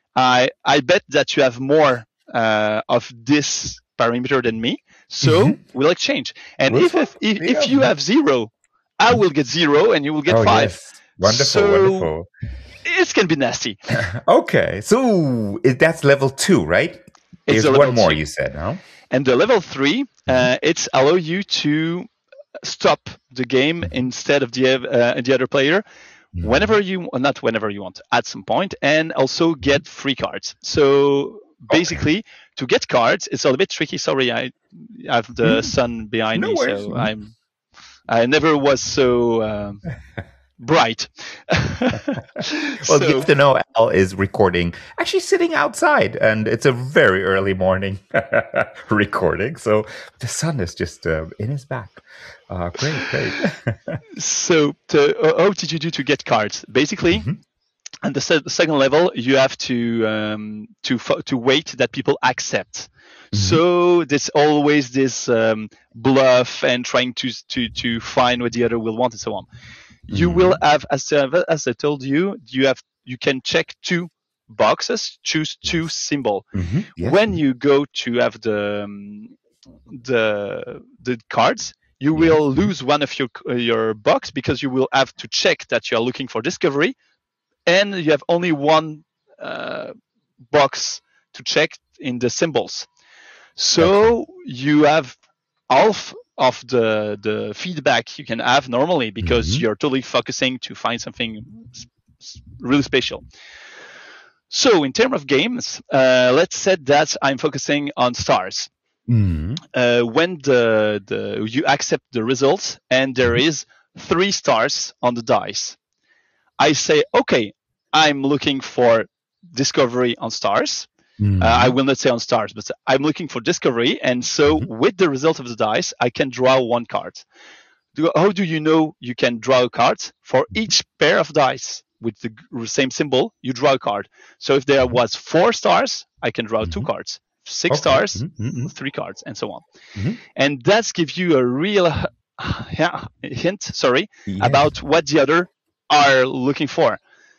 I I bet that you have more uh, of this parameter than me, so
Mhm.
we'll exchange. And
We'll
if
swap.
if, if,
Yeah.
if you have zero, I will get zero and you will get
oh,
five.
yes. Wonderful,
So-
wonderful.
It can be nasty.
Okay, so it, that's level two, right?
It's
There's
the
one
level
more,
two.
you said, no?
And the level three, uh,
Mm-hmm.
it's allow you to stop the game instead of the uh, the other player
Mm-hmm.
whenever you not whenever you want, at some point, and also get free cards. So basically, to get cards, it's a little bit tricky. Sorry, I have the
Mm.
sun behind
No
me,
worries.
so
Mhm.
I'm I never was so um, bright.
Well,
So-
you have to know Al is recording, actually sitting outside, and it's a very early morning recording. So the sun is just uh, in his back. Uh, great, great.
So, to, uh, how did you do to get cards? Basically,
Mhm.
at the se- second level, you have to um, to fo- to wait that people accept.
Mhm.
So there's always this um, bluff and trying to to to find what the other will want and so on. You
Mhm.
will have, as uh, as I told you, you have you can check two boxes, choose two symbol.
Mhm. Yes.
When you go to have the um, the the cards, you
Yes.
will lose one of your uh, your box, because you will have to check that you are looking for discovery, and you have only one uh, box to check in the symbols. So you have half of the the feedback you can have normally, because
Mhm.
you're totally focusing to find something s- s- really special. So in terms of games, uh, let's say that I'm focusing on stars.
Mhm.
Uh, when the, the you accept the results and there
Mhm.
is three stars on the dice, I say, okay, I'm looking for discovery on stars.
Mm-hmm.
Uh, I will not say on stars, but I'm looking for discovery. And so
Mm-hmm.
with the result of the dice, I can draw one card. Do, how do you know you can draw a card? For each pair of dice with the g- same symbol, you draw a card. So if there
Mhm.
was four stars, I can draw two
Mhm.
cards. Six
Okay.
stars,
Mhm, mhm,
three cards, and so on.
mhm.
And that gives you a real uh, hint, sorry,
Yeah.
about what the other are looking for.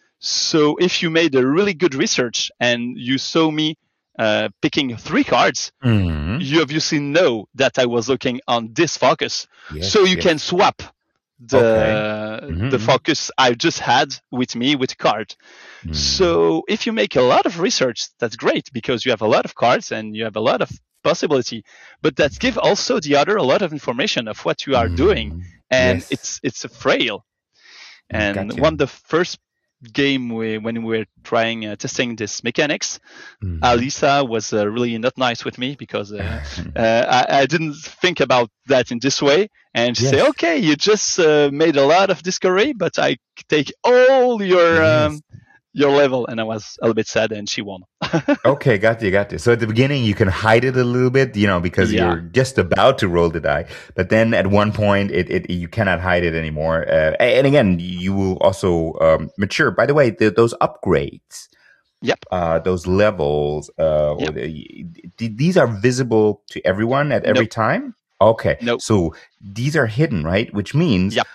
So if you made a really good research and you saw me uh, picking three cards,
Mhm.
you obviously know that I was looking on this focus.
Yes,
So you
yes.
can swap the
Okay. Mhm,
the
mhm.
focus I just had with me with a card.
Mm.
So if you make a lot of research, that's great because you have a lot of cards and you have a lot of possibility. But that give also the other a lot of information of what you are doing,
Mm.
and
Yes.
it's it's a frail. And
Gotcha.
one of the first game we, when we were trying uh, testing this mechanics,
Mhm.
Alisa was uh, really not nice with me because uh, uh, I, I didn't think about that in this way. And she
Yes.
said, "Okay, you just uh, made a lot of discovery, but I take all your
Yes.
um, your level." And I was a little bit sad, and she won.
Okay, got you, got you. So at the beginning, you can hide it a little bit, you know, because
Yeah.
you're just about to roll the die. But then at one point, it, it you cannot hide it anymore. Uh, and again, you will also um, mature. By the way, the, those upgrades,
Yep.
uh, those levels, uh,
Yep.
the- these are visible to everyone at every
Nope.
time. Okay,
Nope.
so these are hidden, right? Which means
Yep.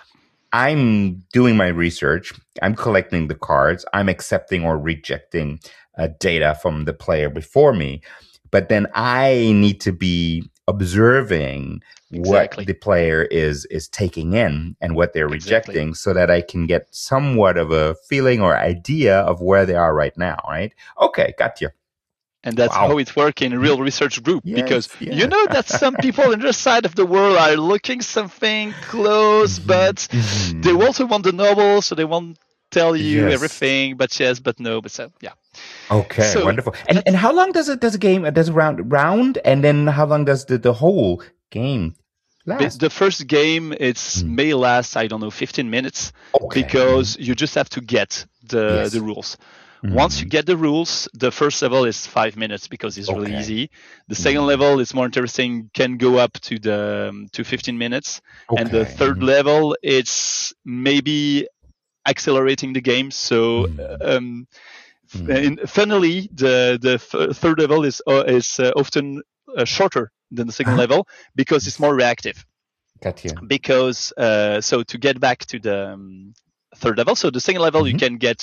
I'm doing my research. I'm collecting the cards. I'm accepting or rejecting uh, data from the player before me. But then I need to be observing
Exactly.
what the player is is taking in and what they're
Exactly.
rejecting, so that I can get somewhat of a feeling or idea of where they are right now. Right? Okay, got you.
And that's
Wow.
how it works in a real research group.
Yes,
because
yeah.
you know that some people on the side of the world are looking something close,
Mhm,
but
mhm.
they also want the novel, so they won't tell you
Yes.
everything. But yes, but no, but so yeah.
Okay,
So
wonderful. And
that's-
and how long does it does a game does a round round and then how long does the, the whole game
But
last?
the first game, it's
Hmm.
may last, I don't know, fifteen minutes,
Okay.
because you just have to get the
Yes.
the rules.
Mhm.
Once you get the rules, the first level is five minutes because it's really
Okay.
easy. The second
Mhm.
level is more interesting, can go up to the um, to fifteen minutes, and the
Okay.
third
Mhm.
level, it's maybe accelerating the game. So,
Mhm.
um, f-
Mhm.
in, finally, the the f- third level is uh, is uh, often uh, shorter than the second
Huh?
level because it's more reactive.
Gotcha.
Because uh, so to get back to the um, third level, so the second level you
Mhm.
can get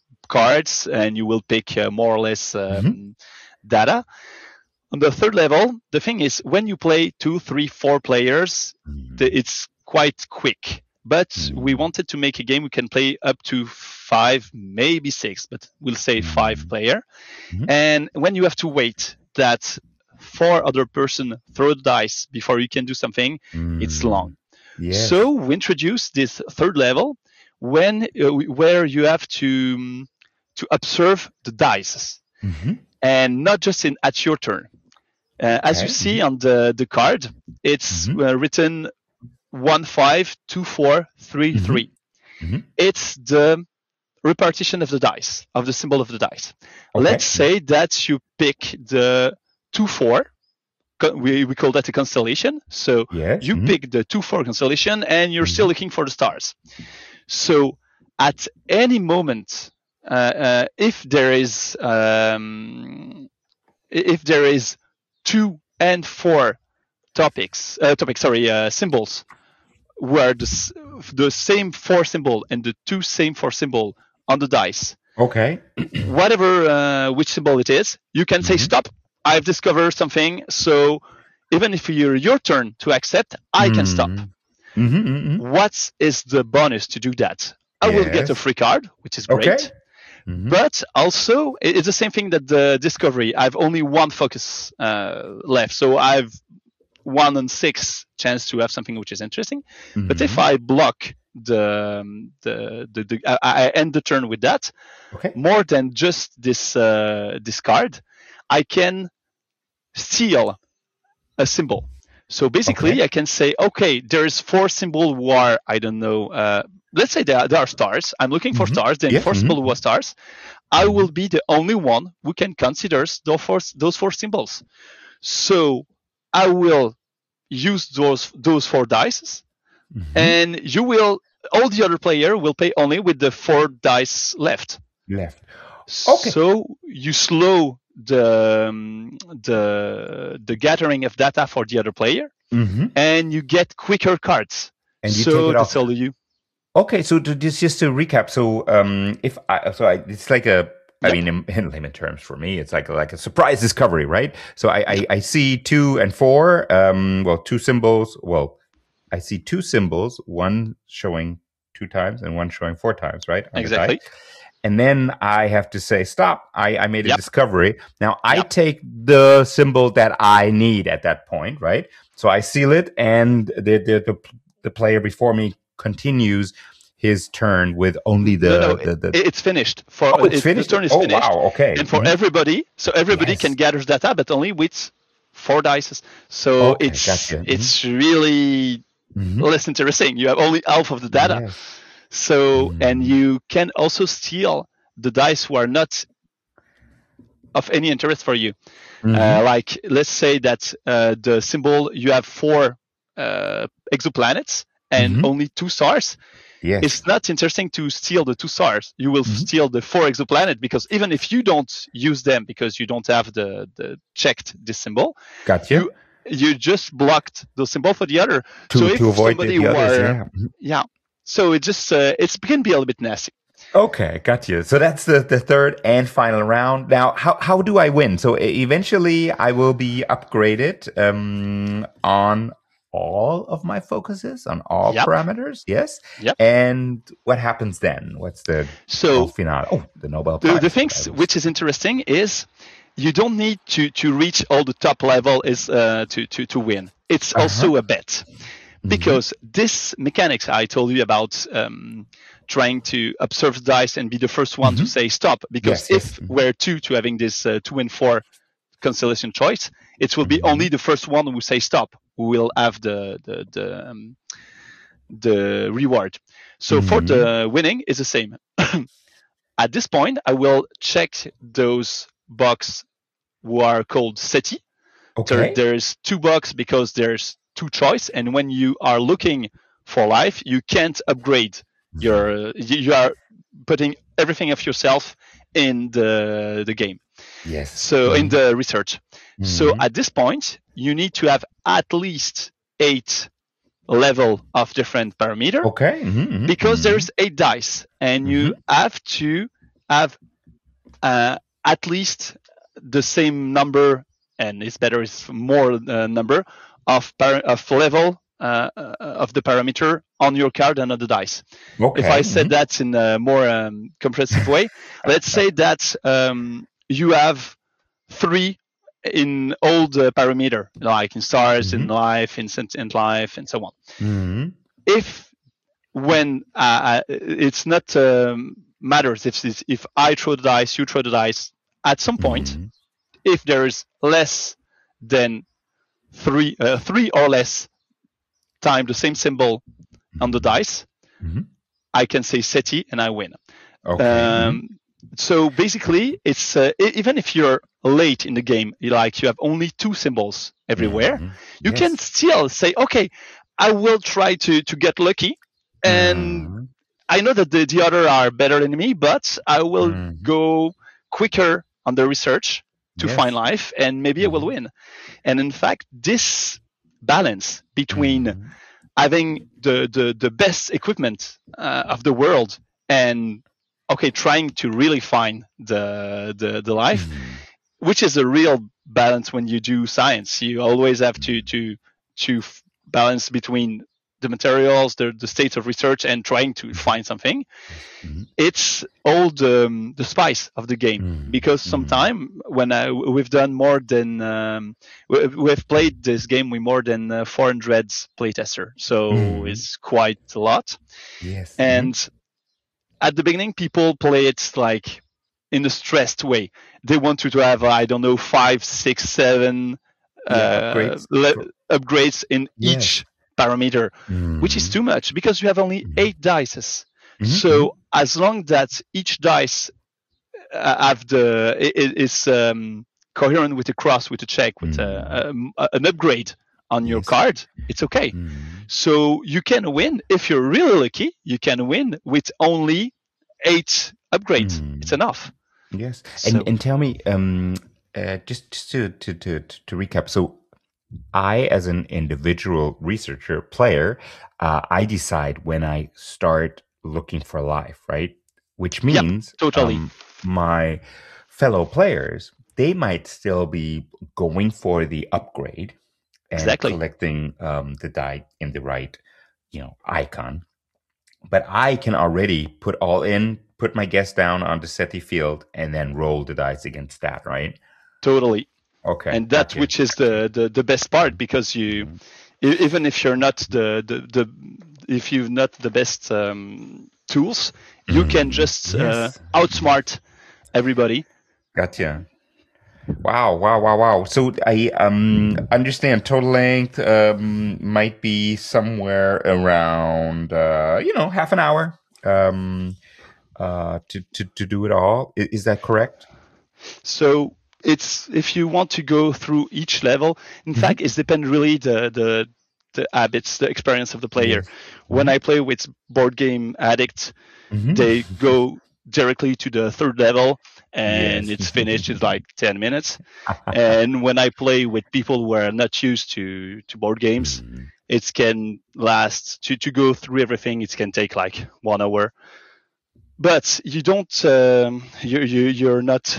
cards and you will pick uh, more or less um,
Mhm.
data. On the third level, the thing is when you play two, three, four players,
Mhm.
the, it's quite quick. But
Mhm.
we wanted to make a game we can play up to five, maybe six, but we'll say
Mhm.
five player.
Mhm.
And when you have to wait that four other person throw the dice before you can do something, it's
Mm.
long.
Yes.
So we introduced this third level when uh, where you have to um, to observe the dice
Mhm.
and not just in at your turn. Uh, As you
Okay.
see on the the card, it's
Mhm.
uh, written one five two four three
Mhm.
three.
Mhm.
It's the repartition of the dice of the symbol of the dice.
Okay.
Let's say that you pick the two four. Co- We, we call that a constellation. So
Yes.
you
Mhm.
pick the two four constellation and you're still
Mhm.
looking for the stars. So at any moment, uh, uh, if there is um, i- if there is two and four topics, uh, topics, sorry, uh, symbols, where the s- the same four symbol and the two same four symbol on the dice,
Okay.
whatever uh, which symbol it is, you can say
Mhm.
stop. I've discovered something. So even if you're your turn to accept, I can stop.
Mhm. Mhm. Mhm.
What is the bonus to do that? I will get a
Yes.
free card, which is
Okay.
great.
Mhm.
But also, it- it's the same thing that the discovery. I've only one focus uh, left, so I've one on six chance to have something which is interesting. But if
Mhm.
I block the um, the the, the I, I end the turn with that,
Okay.
more than just this uh, this card, I can steal a symbol. So basically,
Okay.
I can say, okay, there's four symbol who are, I don't know, uh, let's say there are, there are stars. I'm looking for
Mhm.
stars. Then
Yeah.
four
Mhm.
symbol who are stars. I will be the only one who can consider those four, those four symbols. So I will use those those four dice, mm-hmm. and you will all the other player will play only with the four dice left.
Left. Okay.
So you slow the um, the the gathering of data for the other player, mm-hmm. and you get quicker cards.
And you
so
take it
that's
off.
all you.
Okay, so to, just just to recap, so um, if I so I, it's like a. I
Yep.
mean, in, in layman terms, for me, it's like like a surprise discovery, right? So I, I, I see two and four, um, well, two symbols. Well, I see two symbols, one showing two times and one showing four times, right? On
Exactly.
The die. And then I have to say, stop. I, I made a
Yep.
discovery. Now I
Yep.
take the symbol that I need at that point, right? So I seal it, and the the the, the player before me continues his turn with only the,
no, no,
the, the
it, it's finished. For
oh, it's
it,
finished.
The turn is
oh,
finished.
wow, okay.
And for
Mhm.
everybody, so everybody
Yes.
can gather data, but only with four dice. So
Okay,
it's
gotcha. Mhm.
it's really
Mhm.
less interesting. You have only half of the data.
Yes.
So
Mhm.
and you can also steal the dice who are not of any interest for you.
Mhm.
Uh, like let's say that uh, the symbol you have four uh, exoplanets and
Mhm.
only two stars.
Yes.
It's not interesting to steal the two stars. You will
Mhm.
steal the four exoplanet because even if you don't use them because you don't have the, the checked this symbol,
Gotcha.
you you just blocked the symbol for the other.
to
so if
to avoid the,
somebody
the others,
were,
yeah. Mhm.
yeah. So it just uh, it's can be a little bit nasty.
Okay, got you. So that's the, the third and final round. Now, how how do I win? So e- eventually, I will be upgraded um, on all of my focuses, on all
Yep.
parameters. Yes.
Yep.
And what happens then? What's the
So
grand finale? Oh, the Nobel
the,
Prize.
the things which is interesting is you don't need to, to reach all the top level is uh, to, to, to win. It's
Uh-huh.
also a bet because this mechanics I told you about um, trying to observe the dice and be the first one to say stop. Because
Yes,
if
yes. Mhm.
we're two to having this uh, two and four constellation choice, it will be only the first one who say stop who will have the the the, um, the reward. So for the winning is the same. At this point, I will check those box who are called SETI.
Okay.
There, there's two box because there's two choice, and when you are looking for life, you can't upgrade your. You, you are putting everything of yourself in the the game.
Yes.
So in the research. So
Mhm.
at this point, you need to have at least eight level of different parameter
Okay. Mhm, mhm,
because
mhm.
there's eight dice, and you have to have uh, at least the same number, and it's better it's more uh, number of par- of level uh, uh, of the parameter on your card and on the dice.
Okay.
If I said
mhm.
that in a more um, comprehensive way, let's say that um, you have three in all the parameter, like in stars, in life, in sentient life, and so on.
Mhm.
If when uh, it's not um, matters if it's, if I throw the dice, you throw the dice. At some point,
Mhm.
if there is less than three, uh, three or less time the same symbol on the dice,
Mhm.
I can say SETI and I win.
Okay.
Um, so basically, it's uh, e- even if you're late in the game, you like you have only two symbols everywhere,
Mhm.
you
Yes.
can still say, okay, I will try to to get lucky, and
Mhm.
I know that the, the other are better than me, but I will
Mhm.
go quicker on the research to
Yes.
find life, and maybe I will win. And in fact, this balance between
Mhm.
having the, the, the best equipment uh, of the world and okay, trying to really find the the, the life, which is a real balance when you do science. You always have to to to f- balance between the materials, the the state of research, and trying to find something.
Mhm.
It's all the um, the spice of the game
Mhm.
because sometime when I, we've done more than um, we, we've played this game with more than uh, four hundred playtester, so
Mhm.
it's quite a lot.
Yes.
And at the beginning, people play it like in a stressed way. They want you to have, I don't know, five, six, seven
Yeah,
uh,
upgrades.
le- upgrades in
Yes.
each parameter,
Mhm.
which is too much because you have only
Mhm.
eight dices.
Mhm,
So as long that each dice have the it is um, coherent with a cross, with a check, with mm. a, a, an upgrade on your yes. card, it's okay. Mm. So you can win if you're really lucky. You can win with only eight upgrades. Mm. It's enough.
Yes, so, and and tell me, um, uh, just just to, to to to recap. So, I, as an individual researcher player, uh, I decide when I start looking for life, right? Which means
yep, totally.
um, my fellow players, they might still be going for the upgrade and
exactly.
collecting um, the die in the right, you know, icon. But I can already put all in, put my guess down on the SETI field, and then roll the dice against that, right?
Totally.
Okay.
And that, okay. which is the, the, the best part, because you, mm-hmm. even if you're not the, the, the if you've not the best um, tools, you mm-hmm. can just yes. uh, outsmart everybody.
Gotcha. Wow, wow, wow, wow. So I um, understand total length um, might be somewhere around, uh, you know, half an hour um, uh, to, to, to do it all. Is, is that correct?
So it's, if you want to go through each level, in mm-hmm. fact, it depends really the, the, the habits, the experience of the player. Yes. When mm-hmm. I play with Board Game Addicts, mm-hmm. they go directly to the third level and yes. it's finished in like ten minutes. And when I play with people who are not used to, to board games, mm. it can last, to, to go through everything, it can take like one hour. But you don't, um, you, you, you're not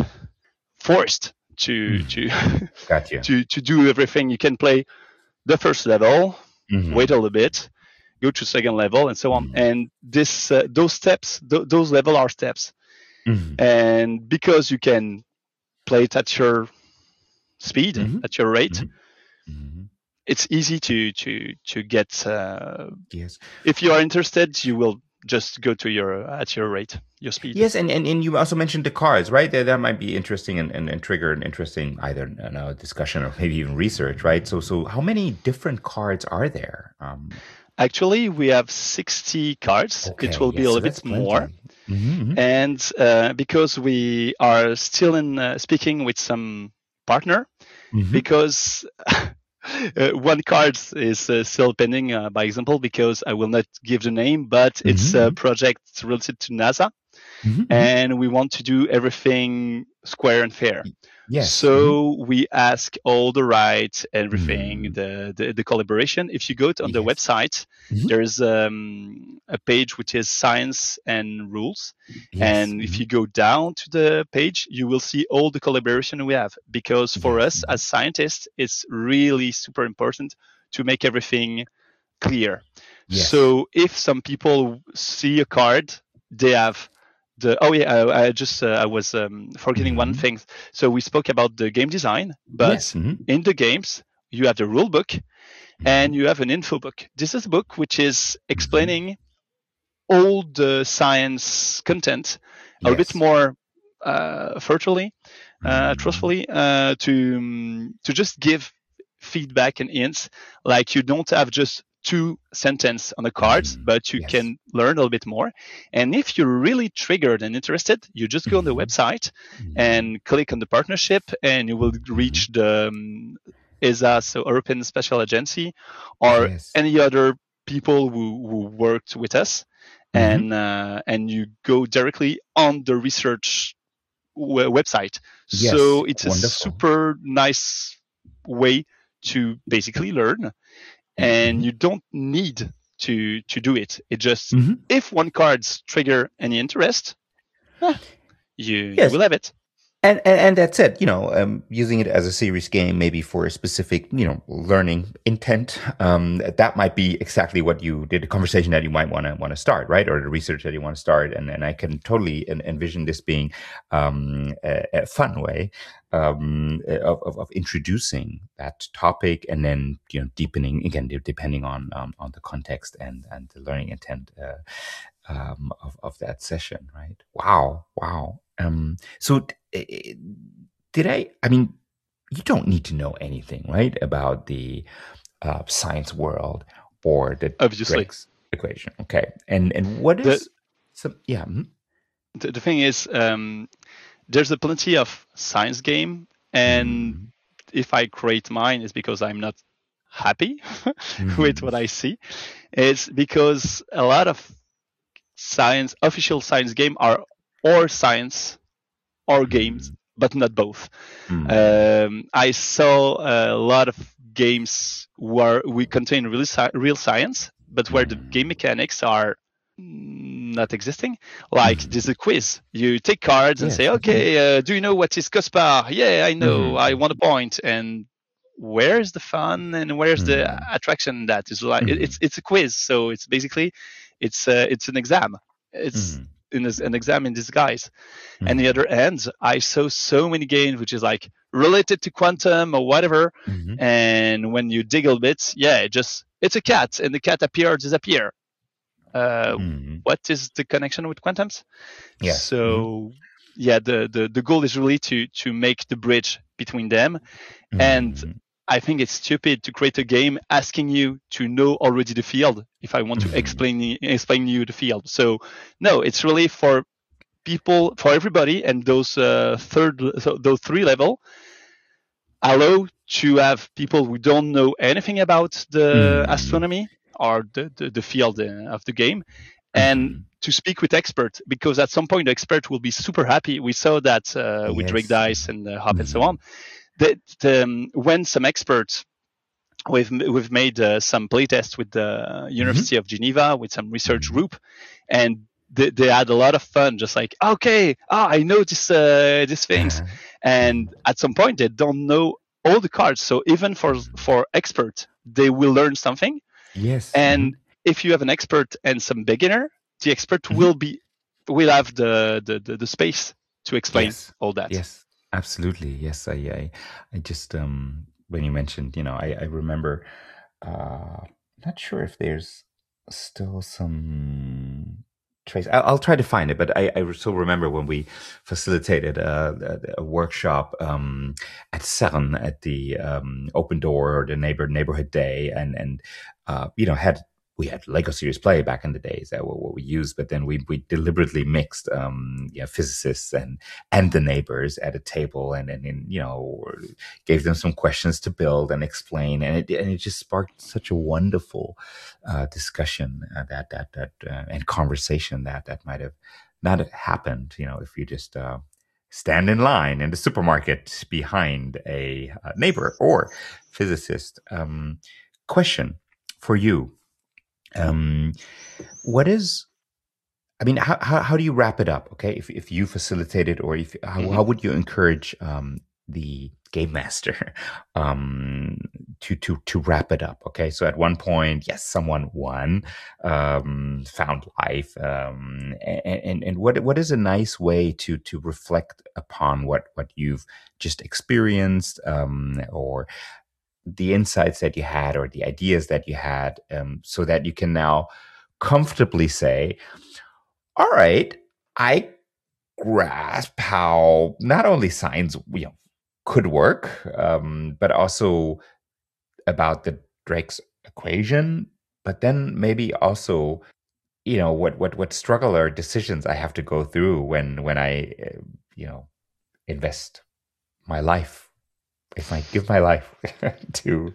forced to, mm. to,
gotcha.
to, to do everything. You can play the first level, mm-hmm. wait a little bit, go to second level, and so on. Mm-hmm. And this, uh, those steps, th- those level are steps. Mm-hmm. And because you can play it at your speed, mm-hmm. at your rate, mm-hmm. it's easy to to to get. Uh,
yes.
If you are interested, you will just go to your at your rate, your speed.
Yes, and, and, and you also mentioned the cards, right? That that might be interesting and, and, and trigger an interesting either you know, discussion or maybe even research, right? So so how many different cards are there? Um,
Actually, we have sixty cards. Okay, it will yes, be a little so bit more. Mm-hmm. And uh, because we are still in uh, speaking with some partner, mm-hmm. because uh, one card is uh, still pending, uh, by example, because I will not give the name, but mm-hmm. it's a project related to NASA, mm-hmm. and we want to do everything square and fair.
Yes.
So mm-hmm. we ask all the rights, everything, mm-hmm. the, the the collaboration. If you go to, on the yes. website, mm-hmm. there's um, a page which is science and rules. Yes. And mm-hmm. if you go down to the page, you will see all the collaboration we have. Because for yes. us as scientists, it's really super important to make everything clear. Yes. So if some people see a card, they have The, oh yeah, I, I just uh, I was um, forgetting mm-hmm. one thing. So we spoke about the game design, but yes. mm-hmm. in the games you have the rule book mm-hmm. and you have an info book. This is a book which is explaining mm-hmm. all the science content a yes. bit more uh, virtually, uh, mm-hmm. truthfully, uh, to um, to just give feedback and hints. Like you don't have just two sentences on the cards, mm, but you yes. can learn a little bit more. And if you're really triggered and interested, you just go mm-hmm. on the website mm-hmm. and click on the partnership, and you will reach mm-hmm. the um, E S A, so European Special Agency, or yes. any other people who, who worked with us, mm-hmm. and uh, and you go directly on the research w- website.
Yes.
So it's
Wonderful.
a super nice way to basically learn. And you don't need to to do it. It just, mm-hmm. if one card's trigger any interest, eh, you, yes. you will have it.
And, and and that's it. You know, um, using it as a serious game, maybe for a specific, you know, learning intent. Um, that might be exactly what you did. The conversation that you might want to want to start, right, or the research that you want to start. And and I can totally envision this being um, a, a fun way um, of, of of introducing that topic, and then you know deepening again, depending on um, on the context and and the learning intent uh, um, of of that session, right? Wow, wow. Um, so uh, did I, I mean, you don't need to know anything, right, about the uh, science world or the Drake's equation. Okay. And, and what is,
the,
some, yeah. Mm-hmm.
The, the thing is, um, there's a plenty of science game, and
Mm.
if I create mine, it's because I'm not happy
Mm.
with what I see. It's because a lot of science, official science game are or science or games, but not both.
Mm.
Um, I saw a lot of games where we contain real, sci- real science, but where the game mechanics are not existing. Like
Mhm.
there's a quiz. You take cards and
Yes.
say, okay, uh, do you know what is Cospar? Yeah, I know.
Mhm.
I want a point. And where's the fun and where's
Mhm.
the attraction? That is like it-
Mhm.
it's it's a quiz. So it's basically it's uh, it's an exam. It's
Mhm.
in this, an exam in disguise.
Mhm.
And the other end, I saw so many games which is like related to quantum or whatever.
Mhm.
And when you dig a bit, yeah, it just it's a cat and the cat appear disappear. Uh,
Mhm.
what is the connection with quantums?
Yes.
So yeah, the, the the goal is really to to make the bridge between them.
Mhm.
And I think it's stupid to create a game asking you to know already the field if I want to
Mhm.
explain explain you the field. So no, it's really for people, for everybody, and those uh, third, so those three level allow to have people who don't know anything about the
Mhm.
astronomy or the, the, the field uh, of the game, and
Mhm.
to speak with expert, because at some point the expert will be super happy. We saw that uh, with Drake
Yes.
Dice and uh, Hop and so
Mhm.
on. That um, when some experts, we've we've made uh, some playtests with the University of Geneva with some research
Mhm.
group, and they, they had a lot of fun. Just like, okay, ah, I know this uh, these things,
Uh-huh.
and at some point they don't know all the cards. So even for for expert, they will learn something.
Yes.
And
Mhm.
if you have an expert and some beginner, the expert
Mhm.
will be will have the the, the, the space to explain
Yes.
all that.
Yes. Absolutely. Yes. I. I. I just um when you mentioned, you know, I. I remember. Uh, not sure if there's still some trace. I'll, I'll try to find it, but I, I still remember when we facilitated a, a, a workshop um, at CERN at the um, Open Door or the neighbor neighborhood day, and and uh, you know had we had Lego Serious Play back in the days that were what we used, but then we we deliberately mixed um, you know, physicists and and the neighbors at a table, and and, and you know gave them some questions to build and explain, and it and it just sparked such a wonderful uh, discussion uh, that that that uh, and conversation that that might have not happened, you know, if you just uh, stand in line in the supermarket behind a, a neighbor or physicist. Um, question for you. Um, what is, I mean, how, how, how do you wrap it up? Okay. If, if you facilitate it, or if, how,
Mhm.
how would you encourage, um, the game master, um, to, to, to wrap it up? Okay. So at one point, yes, someone won, um, found life. Um, and, and, and what, what is a nice way to, to reflect upon what, what you've just experienced, um, or the insights that you had or the ideas that you had, um, so that you can now comfortably say, all right, I grasp how not only science, you know, could work, um, but also about the Drake's equation, but then maybe also, you know, what what what struggle or decisions I have to go through when when I, uh, you know, invest my life, if I give my life to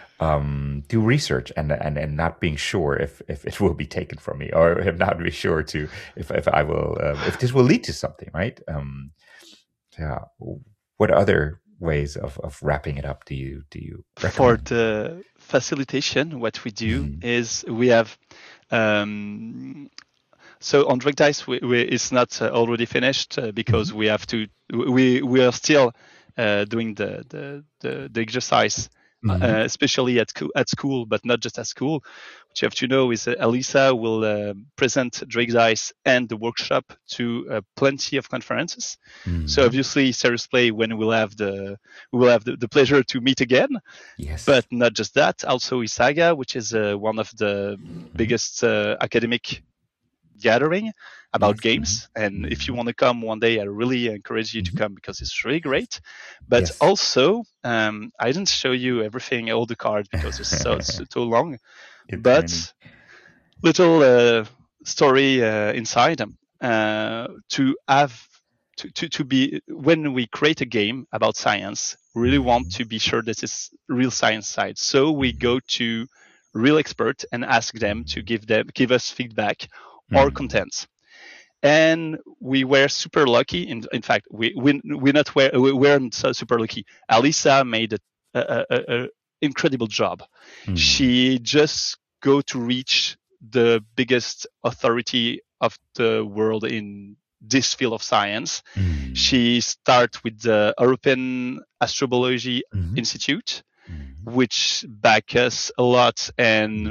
um, do research and, and and not being sure if if it will be taken from me, or if not be sure to if if I will uh, if this will lead to something, right? Um, yeah. What other ways of, of wrapping it up do you do you
For
recommend?
the facilitation, what we do
Mhm.
is we have um, so on Drake Dice, we, we, it's not uh, already finished uh, because
Mhm.
we have to. We we are still uh, doing the the the, the exercise, uh,
Mhm.
especially at co- at school, but not just at school. What you have to know is that Elisa will uh, present Drake Dice and the workshop to uh, plenty of conferences. So
Mhm.
obviously, Serious Play, when we'll have the we will have the, the pleasure to meet again.
Yes.
But not just that, also Isaga, which is uh, one of the biggest uh, academic gathering about
Yes.
games.
Mhm.
And if you
Mhm.
want to come one day, I really encourage you to
Mhm.
come because it's really great. But
Yes.
also, um, I didn't show you everything, all the cards, because it's so, it's so long.
It's many.
But little uh, story uh, inside them uh, to have to, to, to be, when we create a game about science, we really want to be sure this is real science side. So we go to real experts and ask them to give them give us feedback or
Mm.
contents. And we were super lucky. In, in fact, we we we not were we weren't so super lucky. Alisa made a, a, a, a incredible job.
Mm.
She just go to reach the biggest authority of the world in this field of science.
Mm.
She starts with the European Astrobiology
Mhm.
Institute,
Mhm.
which back us a lot and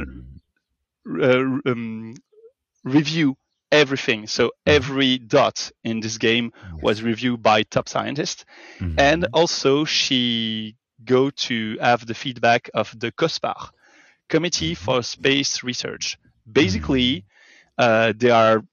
Mm.
uh, um, review everything. So every dot in this game was
Yes.
reviewed by top scientists.
Mhm.
And also she go to have the feedback of the COSPAR, Committee for Space Research. Basically, uh, they are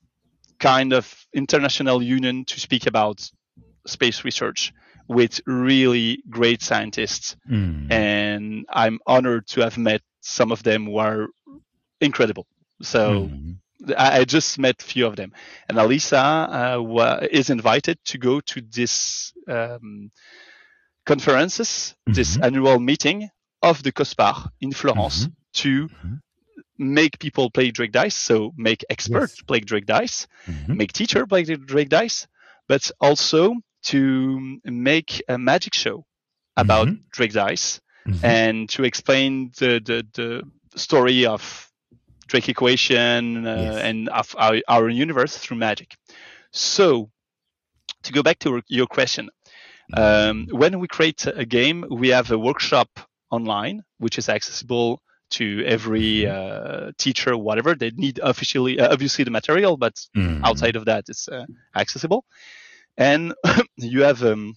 kind of international union to speak about space research with really great scientists.
Mm.
And I'm honored to have met some of them who are incredible. So
Mhm.
I I just met a few of them. And Alisa uh, wa- is invited to go to this um, conferences, this
Mhm.
annual meeting of the COSPAR in Florence
Mhm.
to
Mhm.
make people play Drake Dice. So make experts
Yes.
play Drake Dice,
Mhm.
make teacher play the Drake Dice, but also to make a magic show about
Mhm.
Drake Dice
Mhm.
and to explain the, the, the story of Drake equation uh,
Yes.
and of our, our universe through magic. So to go back to your question, um, when we create a game, we have a workshop online, which is accessible to every uh, teacher, whatever they need. Officially, uh, obviously, the material, but
Mhm.
outside of that, it's uh, accessible. And you have um,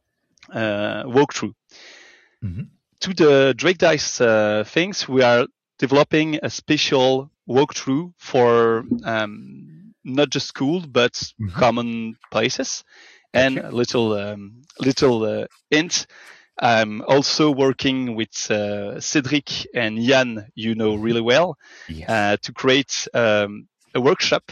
uh, walkthrough
Mhm.
to the Drake Dice uh, things. We are developing a special walkthrough for um, not just school, but
Mhm.
common places. And
Gotcha.
a little um, little uh, hint. I'm also working with uh, Cedric and Jan, you know really well,
Yes.
uh, to create um, a workshop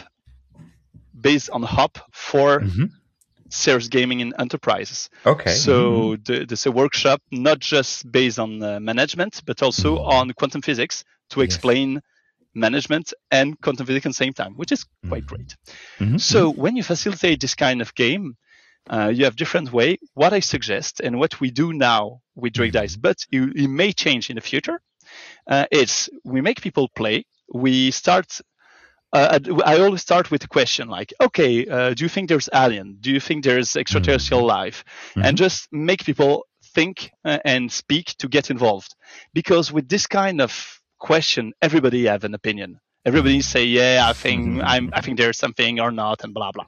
based on Hop for
Mhm.
Serious Gaming and Enterprises.
Okay.
So
Mhm.
the, this is a workshop not just based on uh, management, but also
Mhm.
on quantum physics to
Yes.
explain management and quantum physics at the same time, which is quite
Mhm.
great.
Mhm.
So when you facilitate this kind of game, uh, you have different way. What I suggest and what we do now with Drake Dice, but it, it may change in the future, uh, is we make people play. We start. Uh, I always start with a question like, okay, uh, do you think there's alien? Do you think there's extraterrestrial life? And
Mhm.
just make people think uh, and speak to get involved. Because with this kind of question, everybody have an opinion. Everybody say, yeah, I think I'm, I think there's something or not, and blah blah.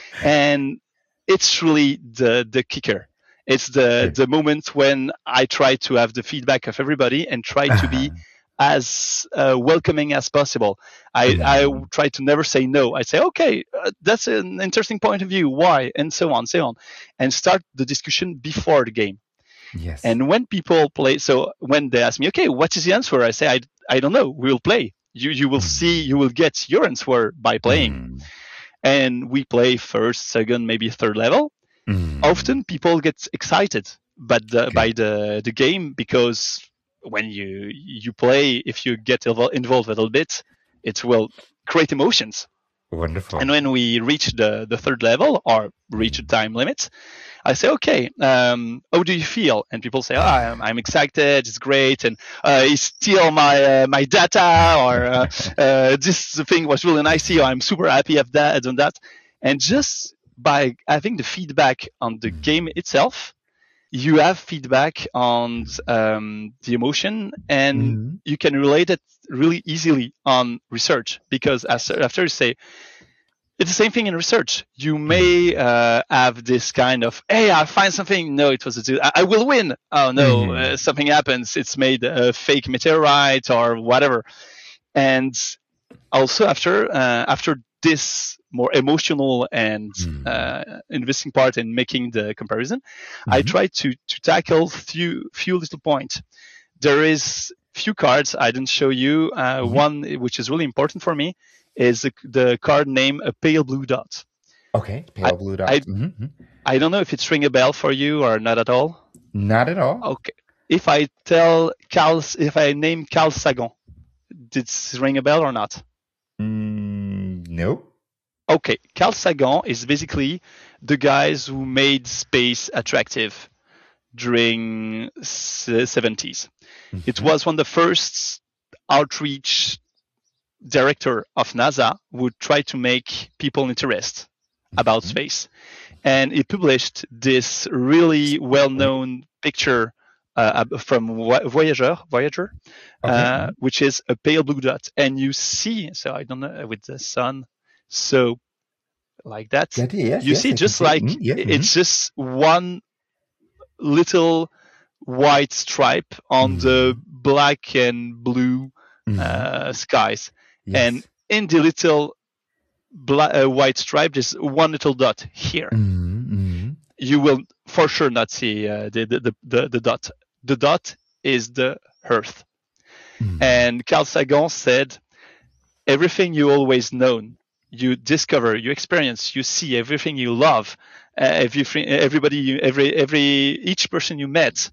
And it's really the the kicker. It's the
Sure.
the moment when I try to have the feedback of everybody and try to be as uh, welcoming as possible. I, I
Mhm.
try to never say no. I say, okay, uh, that's an interesting point of view. Why? And so on, so on, and start the discussion before the game.
Yes.
And when people play, so when they ask me, okay, what is the answer? I say, I, I don't know. We will play. You you will see. You will get your answer by playing.
Mhm.
And we play first, second, maybe third level.
Mhm.
Often people get excited but the,
Okay.
by the the game, because when you you play, if you get invo- involved a little bit, it will create emotions.
Wonderful.
And when we reach the the third level or reach a time limit, I say, okay, um, how do you feel? And people say, oh, I'm, I'm excited, it's great, and uh, he steal my uh, my data, or uh, uh, this thing was really nice, or I'm super happy of that and that. And just by having the feedback on the game itself, you have feedback on um, the emotion, and
Mhm.
you can relate it really easily on research, because as, after you say, it's the same thing in research. You may uh, have this kind of, hey, I find something. No, it was a, I, I will win. Oh no,
Mhm.
uh, something happens. It's made a fake meteorite or whatever. And also after uh, after this more emotional and
Mhm.
uh, investing part in making the comparison, I
Mhm.
try to to tackle few few little points. There is few cards I didn't show you. Uh,
Mhm.
One which is really important for me is the, the card name a pale blue dot.
Okay, pale
I,
blue dots.
I,
mm-hmm.
I don't know if it's ring a bell for you or not at all.
Not at all.
Okay. If I tell Carl, if I name Carl Sagan, did it ring a bell or not?
Mm, nope.
Okay, Carl Sagan is basically the guys who made space attractive during the seventies. Mm-hmm. It was one of the first outreach director of NASA who would try to make people interested about mm-hmm. space. And he published this really well-known picture uh, from Voyager, Voyager, okay. uh, which is a pale blue dot. And you see, so I don't know, with the sun, so like that,
that yes,
you
yes,
see
I
just
see.
like
mm, yeah,
it's
mm-hmm.
just one little white stripe on mm-hmm. the black and blue mm-hmm. uh, skies. Yes. And in the little black, uh, white stripe, there's one little dot here.
Mm-hmm.
You will for sure not see uh, the, the, the, the dot. The dot is the Earth. Mm-hmm. And Carl Sagan said, everything you always known, you discover, you experience, you see, everything you love, uh, every, everybody, you, every, every, each person you met,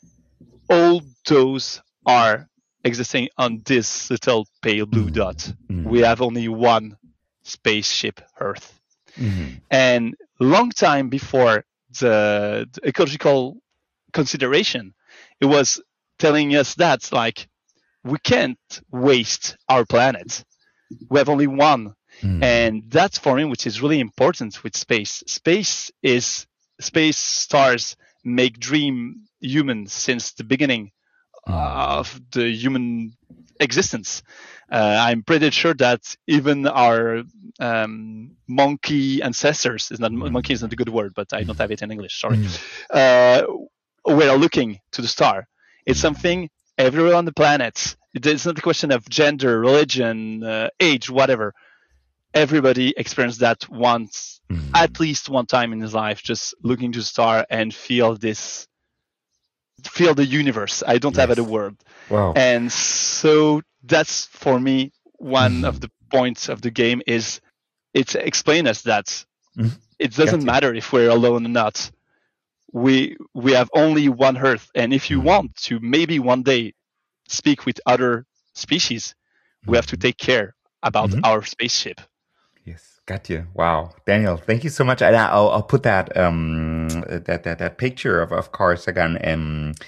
all those are existing on this little pale blue mm-hmm. dot. Mm-hmm. We have only one spaceship Earth. Mm-hmm. And long time before the, the ecological consideration, it was telling us that like we can't waste our planet. We have only one. Mm. And that's for me, which is really important with space. Space is space stars make dream human since the beginning mm. of the human existence. Uh, I'm pretty sure that even our um, monkey ancestors is not mm. monkey is not a good word, but I don't have it in English. Sorry. Mm. Uh, we are looking to the star. It's something everywhere on the planet. It's not a question of gender, religion, uh, age, whatever. Everybody experienced that once, mm-hmm. at least one time in his life, just looking to the star and feel this, feel the universe. I don't yes. have other word.
Wow.
And so that's for me one mm-hmm. of the points of the game is it's explain us that mm-hmm. it doesn't matter if we're alone or not. We we have only one Earth, and if you mm-hmm. want to maybe one day speak with other species, mm-hmm. we have to take care about mm-hmm. our spaceship.
Yes, got you. Wow, Daniel, thank you so much. I, I'll I'll put that um that that, that picture of of Carl Sagan and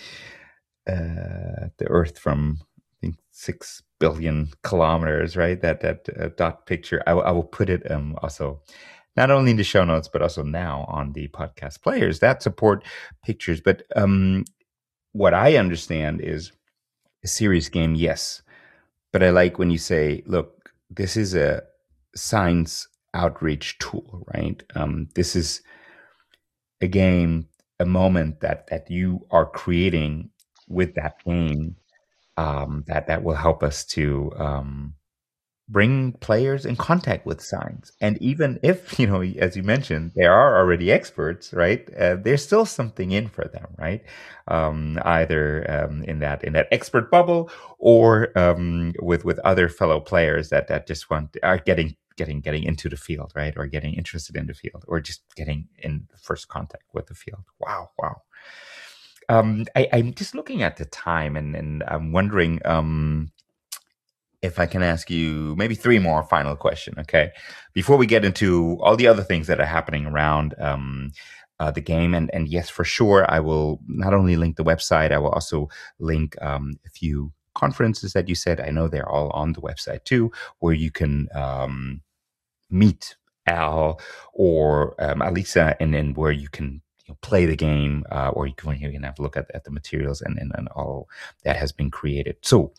uh, the Earth from I think six billion kilometers, right? That that uh, dot picture. I, I will put it um also not only in the show notes but also now on the podcast players that support pictures. But um, what I understand is a serious game, yes, but I like when you say, look, this is a science outreach tool, right? Um, this is a game, a moment that that you are creating with that game um, that that will help us to um, bring players in contact with science. And even if, you know, as you mentioned, they are already experts, right? Uh, there's still something in for them, right? Um, either um, in that in that expert bubble or um, with with other fellow players that that just want are getting getting getting into the field, right? Or getting interested in the field, or just getting in first contact with the field. Wow, wow. Um, I, I'm just looking at the time, and and I'm wondering. Um, If I can ask you maybe three more final question, okay? Before we get into all the other things that are happening around um, uh, the game, and and yes, for sure, I will not only link the website, I will also link um, a few conferences that you said. I know they're all on the website too, where you can um, meet Al or um, Alisa, and then where you can you know, play the game, uh, or you can, you can have a look at, at the materials and, and and all that has been created. So.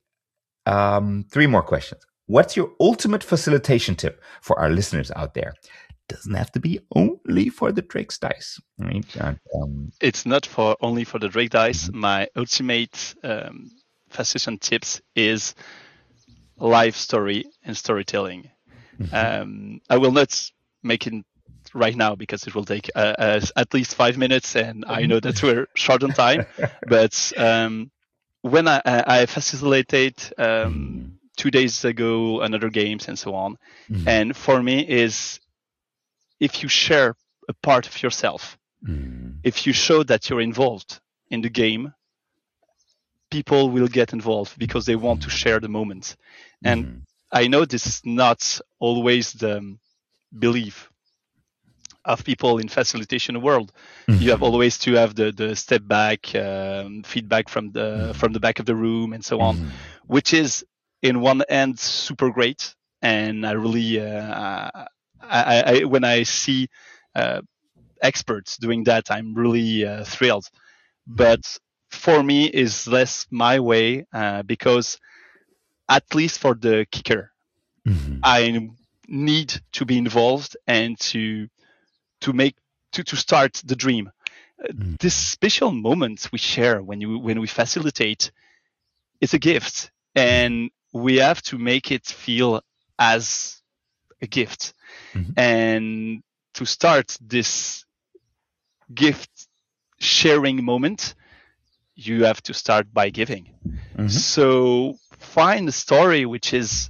Um, three more questions. What's your ultimate facilitation tip for our listeners out there? Doesn't have to be only for the Drake's Dice. Right? Uh, um,
it's not for only for the Drake Dice. Mm-hmm. My ultimate um, facilitation tips is live story and storytelling. Mm-hmm. Um, I will not make it right now because it will take uh, uh, at least five minutes, and I know that we're short on time. But um, when I, I facilitated um, mm. two days ago another games and so on, mm. and for me is if you share a part of yourself,
Mm.
if you show that you're involved in the game, people will get involved because they want to share the moment. And
Mhm.
I know this is not always the belief of people in facilitation world. You have always to have the the step back um, feedback from the from the back of the room and so on,
Mhm.
which is in one end super great. And I really uh, I, I when I see uh, experts doing that, I'm really uh, thrilled. But for me, is less my way uh, because at least for the kicker,
Mhm.
I need to be involved and to to make to, to start the dream. Uh,
Mhm.
This special moment we share when you when we facilitate, it's a gift, and we have to make it feel as a gift.
Mhm.
And to start this gift sharing moment, you have to start by giving.
Mhm.
So find a story which is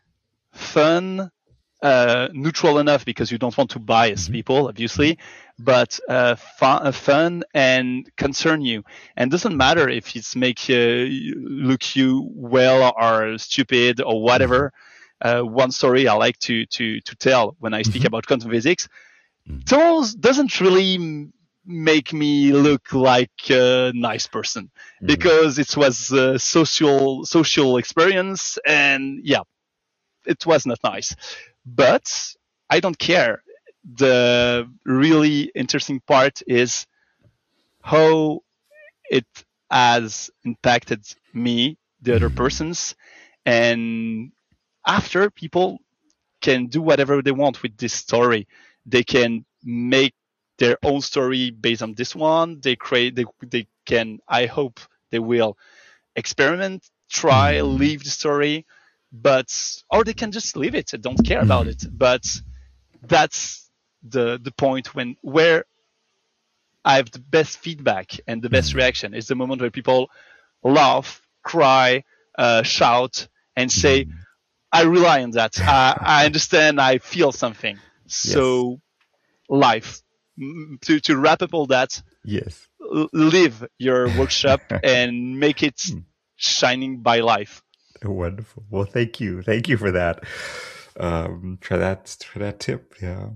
fun, uh, neutral enough because you don't want to bias
Mhm.
people, obviously, but uh, fun, uh, fun and concern you. And doesn't matter if it's make uh, look you well or stupid or whatever. Uh, one story I like to to to tell when I speak
Mhm.
about quantum physics,
Mhm.
those doesn't really m- make me look like a nice person
Mhm.
because it was a social social experience, and yeah, it was not nice. But I don't care. The really interesting part is how it has impacted me, the other
Mhm.
persons, and after people can do whatever they want with this story. They can make their own story based on this one. They create. They they can. I hope they will experiment, try,
Mhm.
leave the story, but or they can just leave it. I don't care about it.
Mhm.
But that's the the point when where I have the best feedback and the best
Mhm.
reaction is the moment where people laugh, cry, uh, shout, and say,
Mhm.
I rely on that. I, I understand. I feel something.
Yes.
So life. Mm, To, to wrap up all that,
Yes.
l- live your workshop and make it shining by life.
Wonderful. Well, thank you. Thank you for that. Um, for that for that tip. Yeah.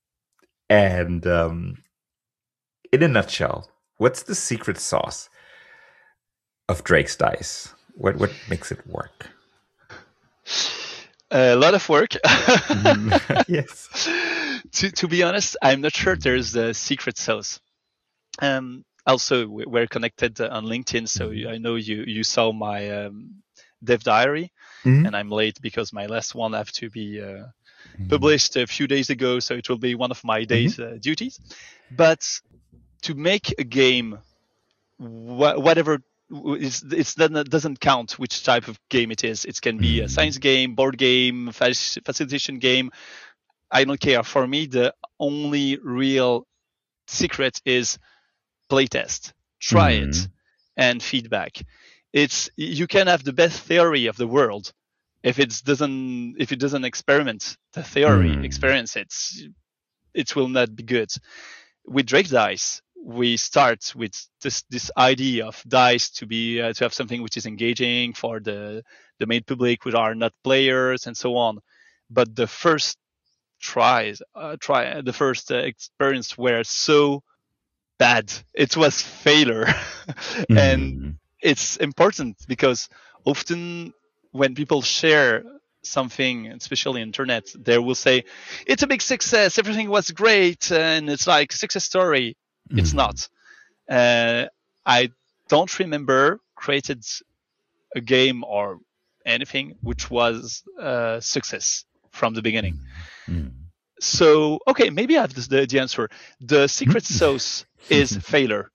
And um, in a nutshell, what's the secret sauce of Drake's Dice? What what makes it work?
A lot of work.
Mhm. Yes.
to, to be honest, I'm not sure there's a secret sauce. Um, also, we- we're connected uh, on LinkedIn, so
Mhm.
I know you, you saw my um, dev diary,
Mhm.
and I'm late because my last one have to be uh,
Mhm.
published a few days ago, so it will be one of my days uh, duties. But to make a game, wh- whatever it's, it's that doesn't count which type of game it is. It can be a
Mhm.
science game, board game, fac- facilitation game. I don't care. For me, the only real secret is playtest. Try it
Mhm.
and feedback. It's you can have the best theory of the world. If it doesn't if it doesn't experiment the theory,
Mhm.
experience it, it will not be good. With Drake Dice, we start with this this idea of dice to be uh, to have something which is engaging for the the main public, which are not players and so on. But the first tries, uh, try the first uh, experience were so bad. It was failure, and
Mhm.
it's important because often when people share something, especially internet, they will say it's a big success, everything was great, and it's like success story. It's
Mhm.
not. Uh, I don't remember created a game or anything which was a success from the beginning.
Mhm.
So okay, maybe I have this, the, the answer. The secret sauce is failure.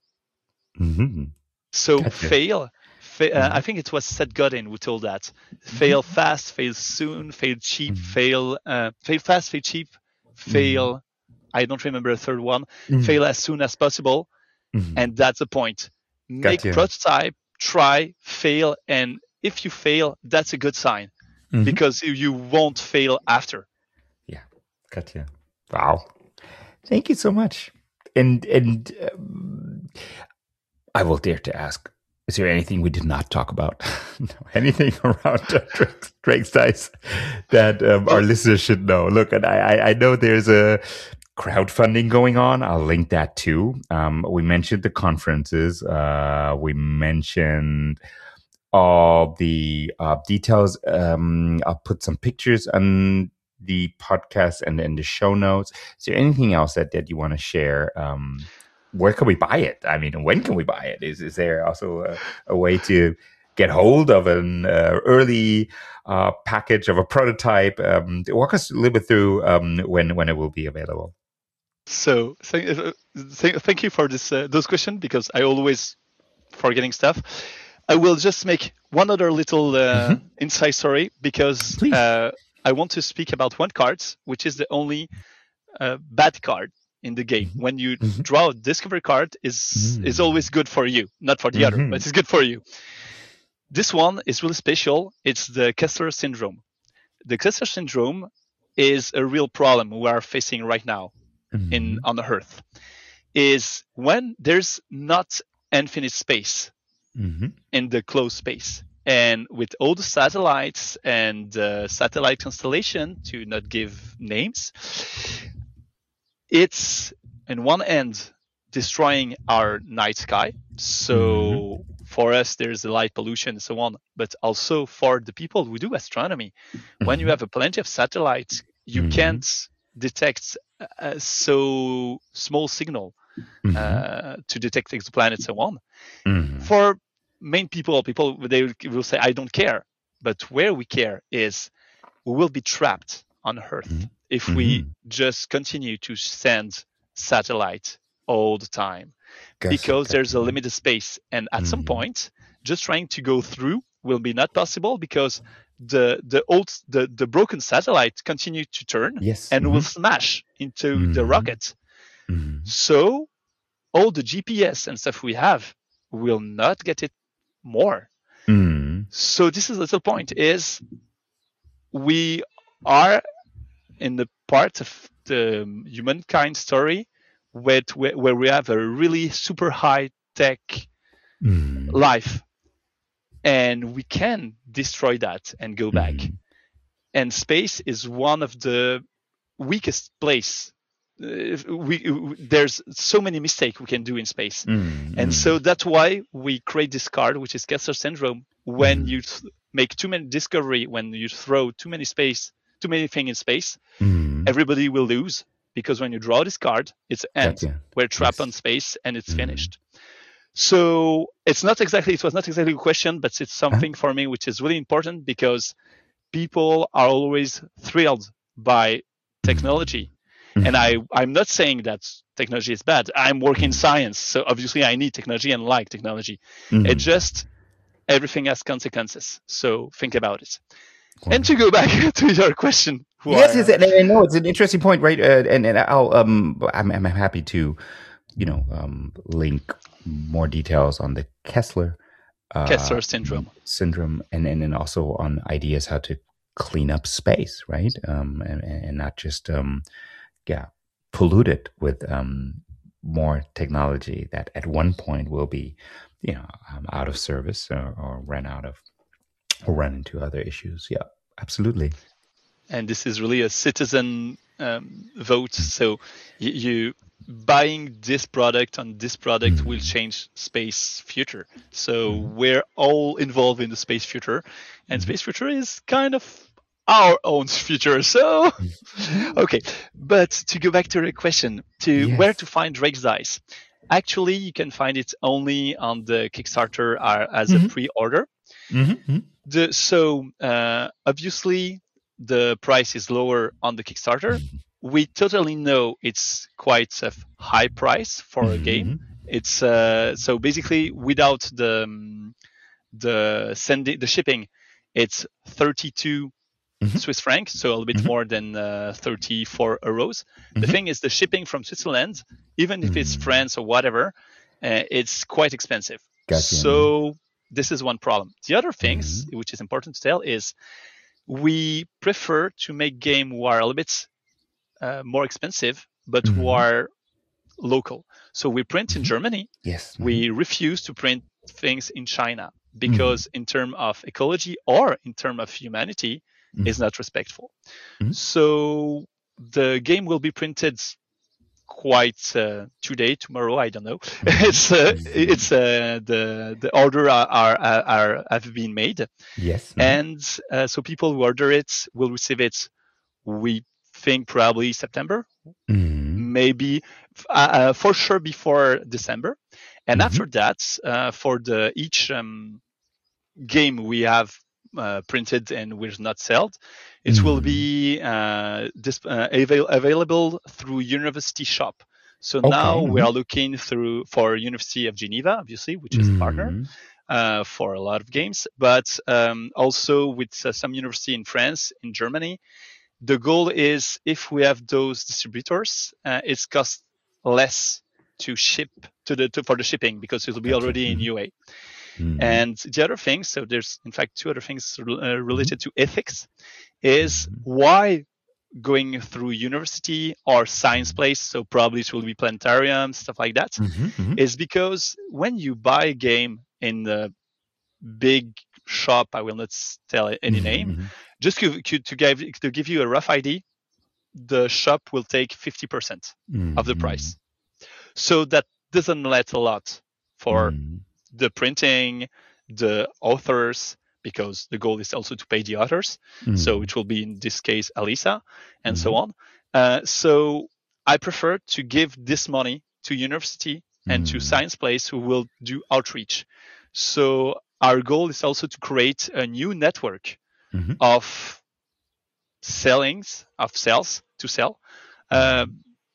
Mhm.
So
Gotcha.
fail. Fa- uh, I
Mhm.
think it was Seth Godin who told that.
Mhm.
Fail fast, fail soon, fail cheap,
Mhm.
fail uh, fail fast, fail cheap,
Mhm.
fail. I don't remember a third one.
Mhm.
Fail as soon as possible,
Mhm.
and that's the point. Make
Gotcha.
prototype, try, fail, and if you fail, that's a good sign
Mhm.
because you- you won't fail after.
Yeah. Gotcha. Wow. Thank you so much. And and um, I will dare to ask: is there anything we did not talk about? No, anything around uh, Drake's, Drake's Dice that um, our listeners should know? Look, and I, I know there's a crowdfunding going on. I'll link that too. Um, we mentioned the conferences. Uh, we mentioned all the uh, details. Um, I'll put some pictures on the podcast and in the show notes. Is there anything else that, that you want to share? Um, where can we buy it? I mean, when can we buy it? Is is there also a, a way to get hold of an uh, early uh, package of a prototype? Um, walk us a little bit through um, when when it will be available.
So thank, uh, th- thank you for this uh, those questions, because I always forgetting stuff. I will just make one other little uh, mm-hmm. inside story, because uh, I want to speak about one card, which is the only uh, bad card in the game. When you mm-hmm. draw a discovery card, is mm-hmm. is always good for you, not for the mm-hmm. other, but it's good for you. This one is really special. It's the Kessler syndrome. The Kessler syndrome is a real problem we are facing right now mm-hmm. in on the Earth. Is when there's not infinite space mm-hmm. in the closed space. And with all the satellites and uh, satellite constellation, to not give names, it's in one end destroying our night sky. So mm-hmm. for us, there's the light pollution and so on. But also for the people who do astronomy, mm-hmm. when you have a plenty of satellites, you mm-hmm. can't detect a so small signal mm-hmm. uh, to detect exoplanets and so on. Mm-hmm. For main people, people they will say, I don't care. But where we care is we will be trapped on Earth mm-hmm. if mm-hmm. we just continue to send satellites all the time. Gotcha. Because there's a limited space. And at mm-hmm. some point, just trying to go through will be not possible, because the the old the, the broken satellite continue to turn
yes.
and
mm-hmm.
will smash into
mm-hmm.
the rocket. Mm-hmm. So all the G P S and stuff we have will not get it more. Mm. So this is a little point is we are in the part of the humankind story where, where we have a really super high tech mm. life, and we can destroy that and go back. Mm. And space is one of the weakest place. Uh, we, we there's so many mistakes we can do in space, mm, and mm. so that's why we create this card, which is Kessler syndrome. When mm. you th- make too many discovery, when you throw too many space, too many things in space, mm. everybody will lose, because when you draw this card, it's end. Gotcha. We're trapped yes. on space, and it's mm. finished. So it's not exactly it was not exactly a question, but it's something huh? for me which is really important, because people are always thrilled by technology. Mm-hmm. And I, I'm not saying that technology is bad. I'm working in science, so obviously I need technology and like technology. Mm-hmm. It just, everything has consequences. So think about it. Wow. And to go back to your question.
Yes, yes, and I know it's an interesting point, right? Uh, and and I'll, um, I'm, I'm happy to, you know, um, link more details on the Kessler uh,
Kessler syndrome,
syndrome, and and then also on ideas how to clean up space, right? Um, and, and not just um. yeah, polluted with um, more technology that at one point will be, you know, um, out of service or, or run out of, or run into other issues. Yeah, absolutely.
And this is really a citizen um, vote. So you, you buying this product on this product mm-hmm. will change space future. So mm-hmm. we're all involved in the space future, and mm-hmm. space future is kind of our own future. So, okay. But to go back to the question, to yes. where to find Drake's Dice. Actually, you can find it only on the Kickstarter uh, as mm-hmm. a pre-order. Mm-hmm. The, so, uh, obviously, the price is lower on the Kickstarter. Mm-hmm. We totally know it's quite a high price for mm-hmm. a game. It's uh, so basically without the um, the sending the shipping, it's thirty-two Mm-hmm. Swiss franc, so a little bit mm-hmm. more than uh, thirty-four euros. Mm-hmm. The thing is, the shipping from Switzerland, even if mm-hmm. it's France or whatever, uh, it's quite expensive. Gotcha. So this is one problem. The other things, mm-hmm. which is important to tell, is we prefer to make games who are a little bit uh, more expensive, but
Mhm.
who are local. So we print in
Mhm.
Germany.
Yes. Mhm.
We refuse to print things in China because in terms of ecology or in terms of humanity
Mhm.
is not respectful.
Mhm.
So the game will be printed quite uh, today, tomorrow, I don't know.
Mhm.
it's uh,
Mhm.
it's uh, the the order are, are are have been made,
Yes. Mhm.
and uh, so people who order it will receive it. We think probably September,
Mhm.
maybe uh, uh, for sure before December, and
Mhm.
after that, uh, for the each um, game we have uh, printed and will not sold, it will
Mhm.
be uh, dis- uh, avail- available through University Shop. So
Okay.
now we
Mhm.
are looking through for University of Geneva, obviously, which is a partner
Mhm.
uh, for a lot of games, but um, also with uh, some university in France, in Germany. The goal is if we have those distributors, uh, it's cost less to ship to the to, for the shipping because it will be
Gotcha.
already in
Mhm.
U A.
Mhm.
And the other thing, so there's in fact two other things uh,
Mhm.
related to ethics, is
Mhm.
why going through university or science place, so probably it will be planetarium, stuff like that,
Mhm. Mhm.
is because when you buy a game in the big shop, I will not s- tell it any name,
Mhm.
just to, to give to give you a rough idea, the shop will take fifty percent of the
Mhm.
price. So that doesn't let a lot for
Mhm.
the printing, the authors, because the goal is also to pay the authors. So
Mhm.
it will be in this case Alisa and so
Mhm.
on. Uh, so I prefer to give this money to university and to
Mhm.
science place who will do outreach. So our goal is also to create a new network
Mhm.
of sellings of sales to sell, uh,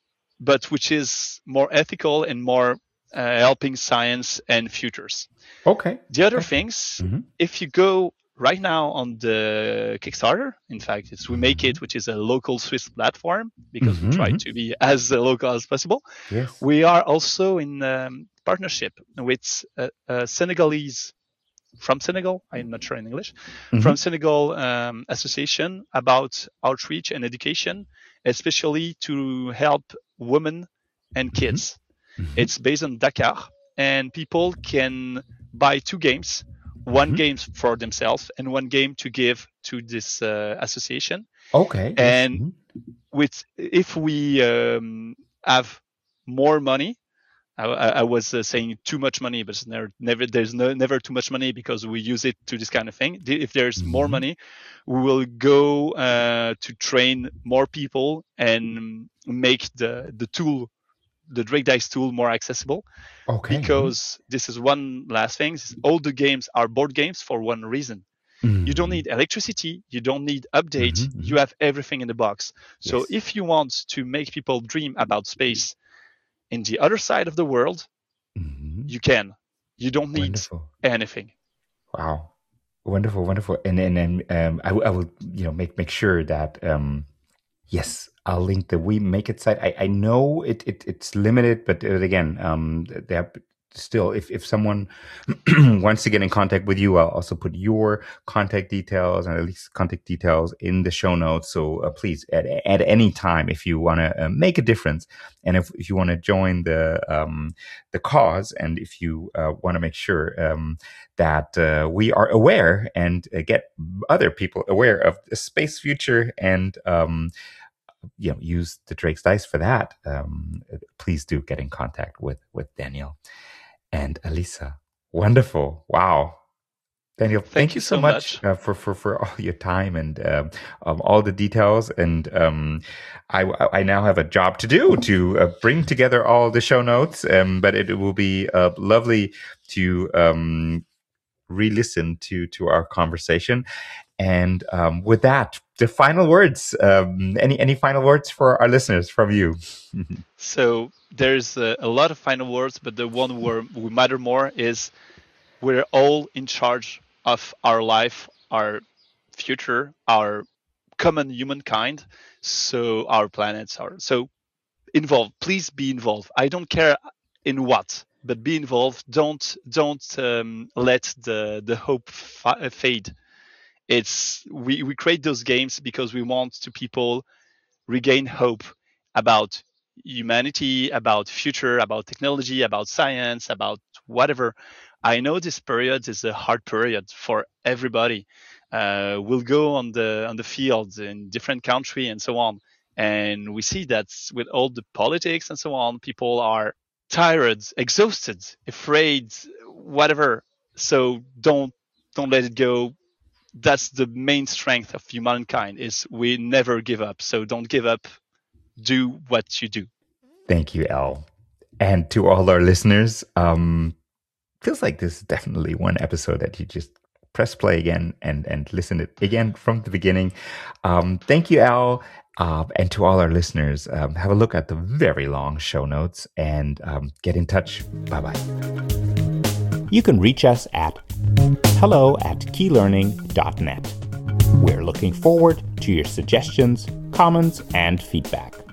but which is more ethical and more uh, helping science and futures.
Okay.
The other
Gotcha.
things,
Mhm.
if you go right now on the Kickstarter, in fact, it's We Make It, which is a local Swiss platform, because we
Mhm.
try
Mhm.
to be as uh, local as possible.
Yes.
We are also in um, partnership with a, a Senegalese from Senegal, I'm not sure in English, from
Mhm.
Senegal um, association about outreach and education, especially to help women and
Mhm.
kids.
Mhm.
It's based on Dakar, and people can buy two games, one
Mhm.
game for themselves and one game to give to this uh, association.
Okay. Yes.
And
Mhm.
with if we um, have more money, I, I was uh, saying too much money, but it's never, never there's no, never too much money because we use it to this kind of thing. If there's more
Mhm.
money, we will go uh, to train more people and make the the tool, the Drake Dice tool, more accessible.
Okay. Mhm.
Because this is one last thing: all the games are board games for one reason. You don't
Mhm.
need electricity, you don't need update,
Mhm.
you
Mhm.
have everything in the box. So
Yes.
if you want to make people dream about space in the other side of the world,
Mhm.
you can. You don't need
Wonderful.
anything.
Wow. Wonderful. Wonderful. And and then um, I, w- I will you know make make sure that um, yes, I'll link the We Make It site. I, I know it, it it's limited, but uh, again, um, they have still. If if someone wants to get in contact with you, I'll also put your contact details and at least contact details in the show notes. So uh, please, at at any time, if you want to uh, make a difference, and if if you want to join the um the cause, and if you uh, want to make sure um that uh, we are aware and uh, get other people aware of the space future and um you know use the Drake's Dice for that, um, please do get in contact with with Daniel and Alisa. Wonderful! Wow, Daniel, thank
Thank
you
you
so
so
much
much.
uh, for for for all your time and um, um, all the details. And um, I I now have a job to do to uh, bring together all the show notes. Um, but it, it will be uh, lovely to um, re-listen to to our conversation. And um, with that, the final words. Um, any any final words for our listeners from you?
So there's a, a lot of final words, but the one where we matter more is we're all in charge of our life, our future, our common humankind. So our planets are so involved. Please be involved. I don't care in what, but be involved. Don't don't um, let the the hope fa- fade. It's we, we create those games because we want to people regain hope about humanity, about future, about technology, about science, about whatever. I know this period is a hard period for everybody. Uh, we'll go on the on the fields in different country and so on, and we see that with all the politics and so on, people are tired, exhausted, afraid, whatever. So don't don't let it go. That's the main strength of humankind, is we never give up. So don't give up. Do what you do.
Thank you, El. And to all our listeners, um, feels like this is definitely one episode that you just press play again and, and listen it again from the beginning. Um, thank you, Al. Uh, and to all our listeners, um, have a look at the very long show notes and um, get in touch. Bye-bye.
You can reach us at hello at keylearning dot net. We're looking forward to your suggestions, comments, and feedback.